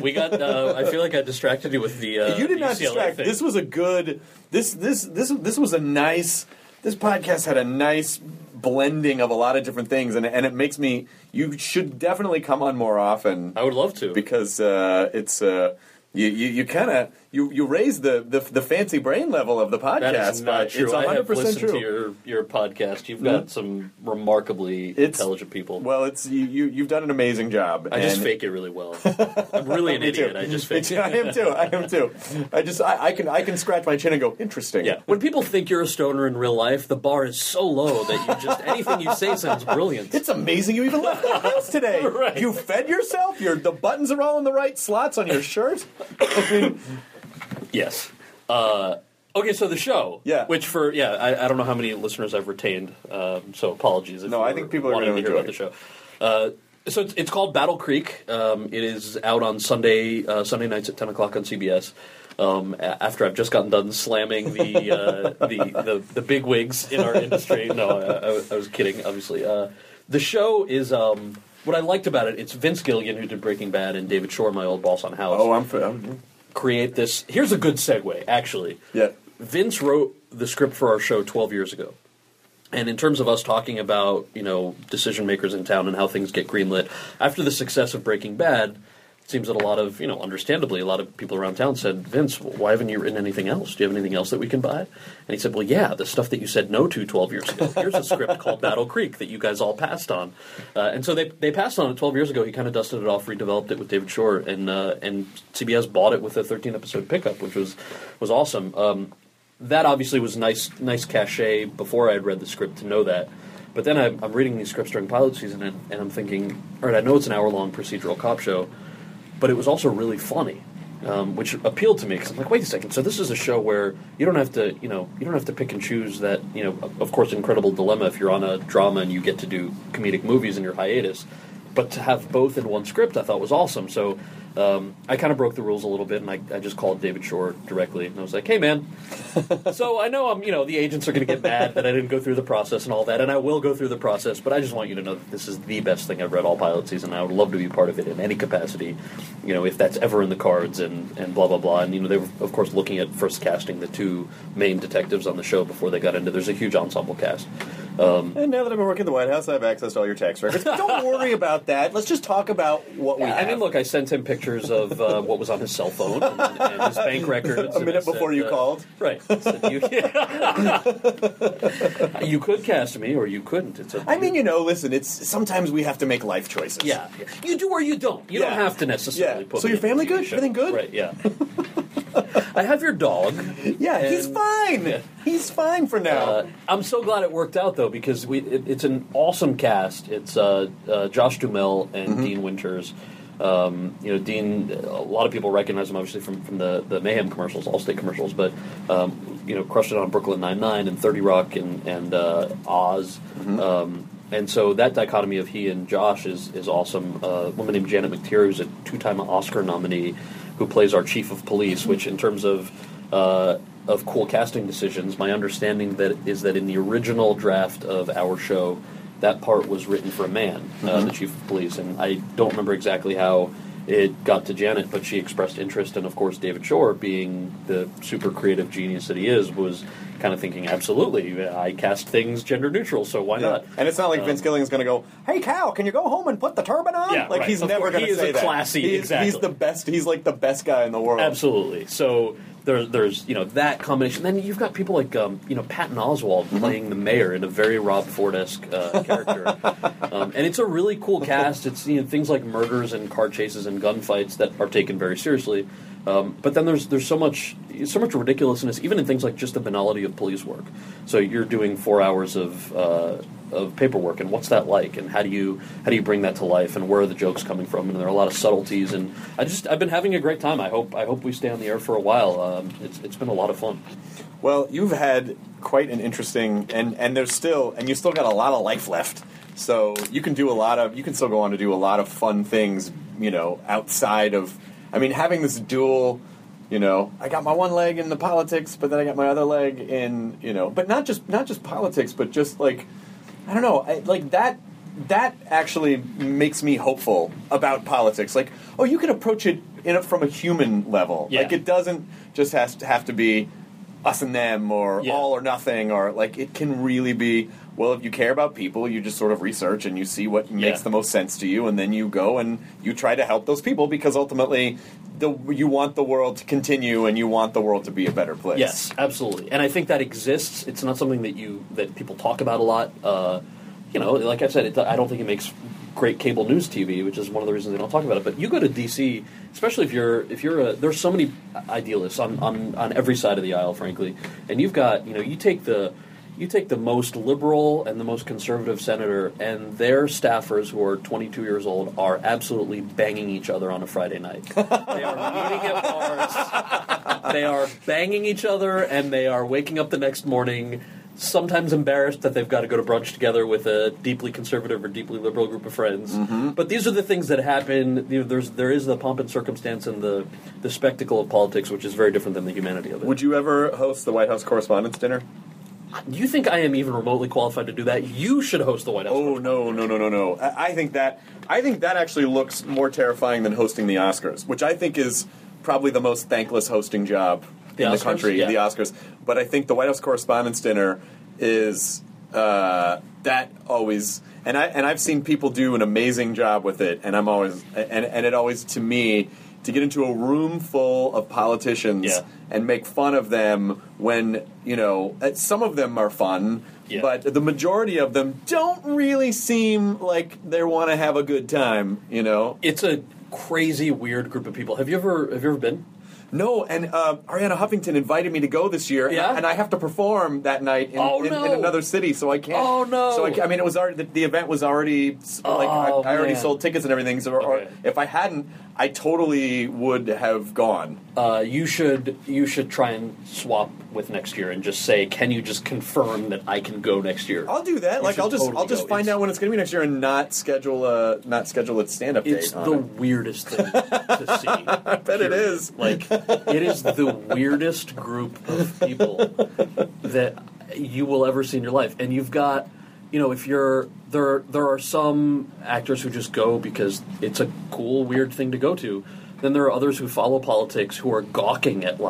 I feel like I distracted you with the You did not UCLA distract. thing. This was a good this was a nice this podcast had a nice blending of a lot of different things, and it makes me. You should definitely come on more often. I would love to because it's you kind of you raise the fancy brain level of the podcast. That is not true. It's 100% I have listened true. to your podcast. You've got some remarkably intelligent people. Well, it's you've done an amazing job. I just fake it really well. I'm really an idiot. I just fake it. I am too. I can scratch my chin and go, interesting. Yeah. When people think you're a stoner in real life, the bar is so low that you just anything you say sounds brilliant. It's amazing you even left the house today. Right. You fed yourself. The buttons are all in the right slots on your shirt. I mean, yes. Okay, so the show. Yeah. Which I don't know how many listeners I've retained, so apologies. If I think people are going to hear about the show. So it's called Battle Creek. It is out on Sunday nights at 10 o'clock on CBS. After I've just gotten done slamming the big wigs in our industry. No, I was kidding, obviously. The show is... what I liked about it's Vince Gilligan, who did Breaking Bad, and David Shore, my old boss on House. Oh, I'm create this. Here's a good segue, actually. Yeah. Vince wrote the script for our show 12 years ago. And in terms of us talking about, decision makers in town and how things get greenlit, after the success of Breaking Bad, it seems that a lot of, understandably, a lot of people around town said, Vince, why haven't you written anything else? Do you have anything else that we can buy? And he said, well, yeah, the stuff that you said no to 12 years ago. Here's a script called Battle Creek that you guys all passed on. And so they passed on it 12 years ago. He kind of dusted it off, redeveloped it with David Shore, and CBS bought it with a 13-episode pickup, which was awesome. That obviously was nice cachet before I had read the script to know that. But then I'm reading these scripts during pilot season, and I'm thinking, all right, I know it's an hour-long procedural cop show, but it was also really funny, which appealed to me because I'm like, wait a second. So this is a show where you don't have to pick and choose that. Of course, Incredible Dilemma. If you're on a drama and you get to do comedic movies in your hiatus, but to have both in one script, I thought was awesome. So I kind of broke the rules a little bit, and I just called David Shore directly, and I was like, hey, man, so I know the agents are going to get mad that I didn't go through the process and all that, and I will go through the process, but I just want you to know that this is the best thing I've read all pilot season. I would love to be part of it in any capacity, if that's ever in the cards, and blah, blah, blah. And, they were, of course, looking at first casting the two main detectives on the show before they got into. There's a huge ensemble cast. And now that I've been working at the White House, I have access to all your tax records. But don't worry about that. Let's just talk about what we have. I mean, look, I sent him pictures of what was on his cell phone and his bank records. A minute before you called? Right. You could cast me, or you couldn't. Listen, it's sometimes we have to make life choices. Yeah. You do or you don't. You don't have to necessarily put So me your family good? show. Everything good? Right, yeah. I have your dog. Yeah, he's fine. Yeah. He's fine for now. I'm so glad it worked out, though, because it's an awesome cast. It's Josh Duhamel and Dean Winters. Dean, a lot of people recognize him, obviously, from the Mayhem commercials, Allstate commercials, but, crushed it on Brooklyn Nine-Nine and 30 Rock and Oz. Mm-hmm. And so that dichotomy of he and Josh is awesome. A woman named Janet McTeer, who's a two-time Oscar nominee, who plays our chief of police, which in terms of cool casting decisions, my understanding is that in the original draft of our show, that part was written for a man, the chief of police, and I don't remember exactly how it got to Janet, but she expressed interest, and of course David Shore, being the super creative genius that he is, was kind of thinking, absolutely, I cast things gender neutral, so why not? And it's not like Vince Gilligan's going to go, hey, Cal, can you go home and put the turban on? Yeah, like, he's never going to say that. He is a classy, exactly. He's the best, he's like the best guy in the world. Absolutely. So there's that combination. Then you've got people like Patton Oswalt playing the mayor in a very Rob Ford-esque character, and it's a really cool cast. It's things like murders and car chases and gunfights that are taken very seriously. But then there's so much ridiculousness, even in things like just the banality of police work. So you're doing 4 hours of paperwork, and what's that like, and how do you bring that to life, and where are the jokes coming from? And there are a lot of subtleties, and I've been having a great time. I hope we stay on the air for a while. It's been a lot of fun. Well, you've had quite an interesting, and you still got a lot of life left. So you can still go on to do a lot of fun things, outside of. I mean, having this dual, I got my one leg in the politics, but then I got my other leg in, but not just politics, but just like, I don't know, that actually makes me hopeful about politics. Like, oh, you can approach it from a human level. Yeah. Like, it doesn't just have to be us and them or all or nothing, or like it can really be, well, if you care about people, you just sort of research and you see what makes the most sense to you, and then you go and you try to help those people, because ultimately you want the world to continue and you want the world to be a better place. Yes, absolutely. And I think that exists. It's not something that people talk about a lot. Like I said, I don't think it makes great cable news TV, which is one of the reasons they don't talk about it. But you go to DC, especially if you're there's so many idealists on every side of the aisle, frankly, and you've got you take the most liberal and the most conservative senator, and their staffers who are 22 years old are absolutely banging each other on a Friday night. They are meeting at bars. They are banging each other, and they are waking up the next morning sometimes embarrassed that they've got to go to brunch together with a deeply conservative or deeply liberal group of friends. Mm-hmm. But these are the things that happen. There is the pomp and circumstance and the spectacle of politics, which is very different than the humanity of it. Would you ever host the White House Correspondents' Dinner? Do you think I am even remotely qualified to do that? You should host the White House. Oh, no. I think that actually looks more terrifying than hosting the Oscars, which I think is probably the most thankless hosting job in the country, the Oscars. But I think the White House Correspondents' Dinner is that always, and I've seen people do an amazing job with it, and I'm always, and it always, to me, to get into a room full of politicians and make fun of them when, some of them are fun, but the majority of them don't really seem like they want to have a good time, It's a crazy, weird group of people. Have you ever been? No, and Arianna Huffington invited me to go this year, and I have to perform that night in another city, so I can't. Oh no! So it was already the event was already I already sold tickets and everything. So or if I hadn't, I totally would have gone. You should try and swap with next year and just say, can you just confirm that I can go next year? I'll do that. I'll just find out when it's going to be next year and not schedule a stand-up date. It's the weirdest thing to see. I bet it is. It is the weirdest group of people that you will ever see in your life. And you've got, if you're there are some actors who just go because it's a cool, weird thing to go to. Then there are others who follow politics who are gawking at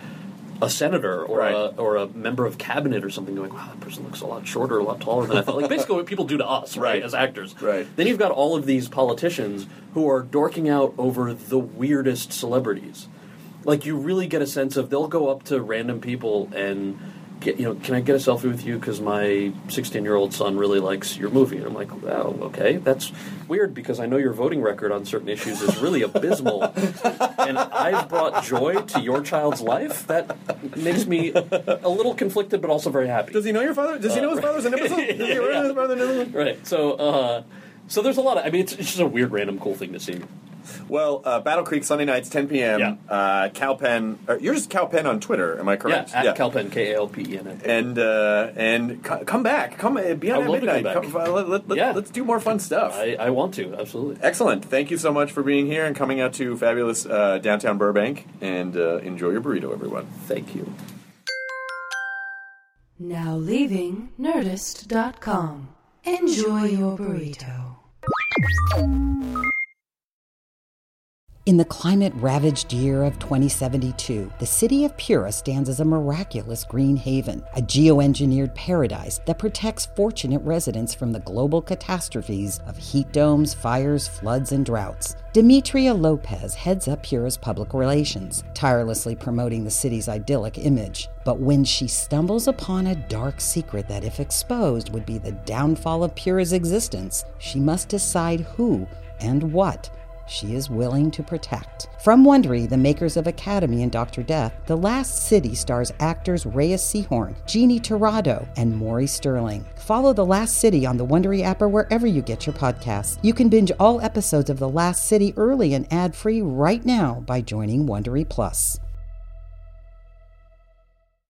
a senator or a member of cabinet or something, going, wow, that person looks a lot shorter, a lot taller than I thought. Basically what people do to us, right, as actors. Right. Then you've got all of these politicians who are dorking out over the weirdest celebrities. You really get a sense of, they'll go up to random people and get, can I get a selfie with you because my 16-year-old son really likes your movie? And I'm like, wow, okay, that's weird because I know your voting record on certain issues is really abysmal, and I've brought joy to your child's life. That makes me a little conflicted, but also very happy. Does he know your father? Does he know his father's an imbecile? Does he know his father's an imbecile? Right. So there's a lot of. It's just a weird, random, cool thing to see. Well, Battle Creek, Sunday nights, 10 p.m. Yeah. Cal Penn. You're just Cal Penn on Twitter, am I correct? Yeah, at Cal Penn, KALPEN. And come back. Come be on at midnight. Let's do more fun stuff. I want to, absolutely. Excellent. Thank you so much for being here and coming out to fabulous downtown Burbank. And enjoy your burrito, everyone. Thank you. Now leaving Nerdist.com. Enjoy your burrito. In the climate-ravaged year of 2072, the city of Pura stands as a miraculous green haven, a geoengineered paradise that protects fortunate residents from the global catastrophes of heat domes, fires, floods, and droughts. Demetria Lopez heads up Pura's public relations, tirelessly promoting the city's idyllic image. But when she stumbles upon a dark secret that, if exposed, would be the downfall of Pura's existence, she must decide who and what she is willing to protect. From Wondery, the makers of Academy and Dr. Death, The Last City stars actors Reyes Sehorn, Jeannie Torrado, and Maury Sterling. Follow The Last City on the Wondery app or wherever you get your podcasts. You can binge all episodes of The Last City early and ad-free right now by joining Wondery Plus.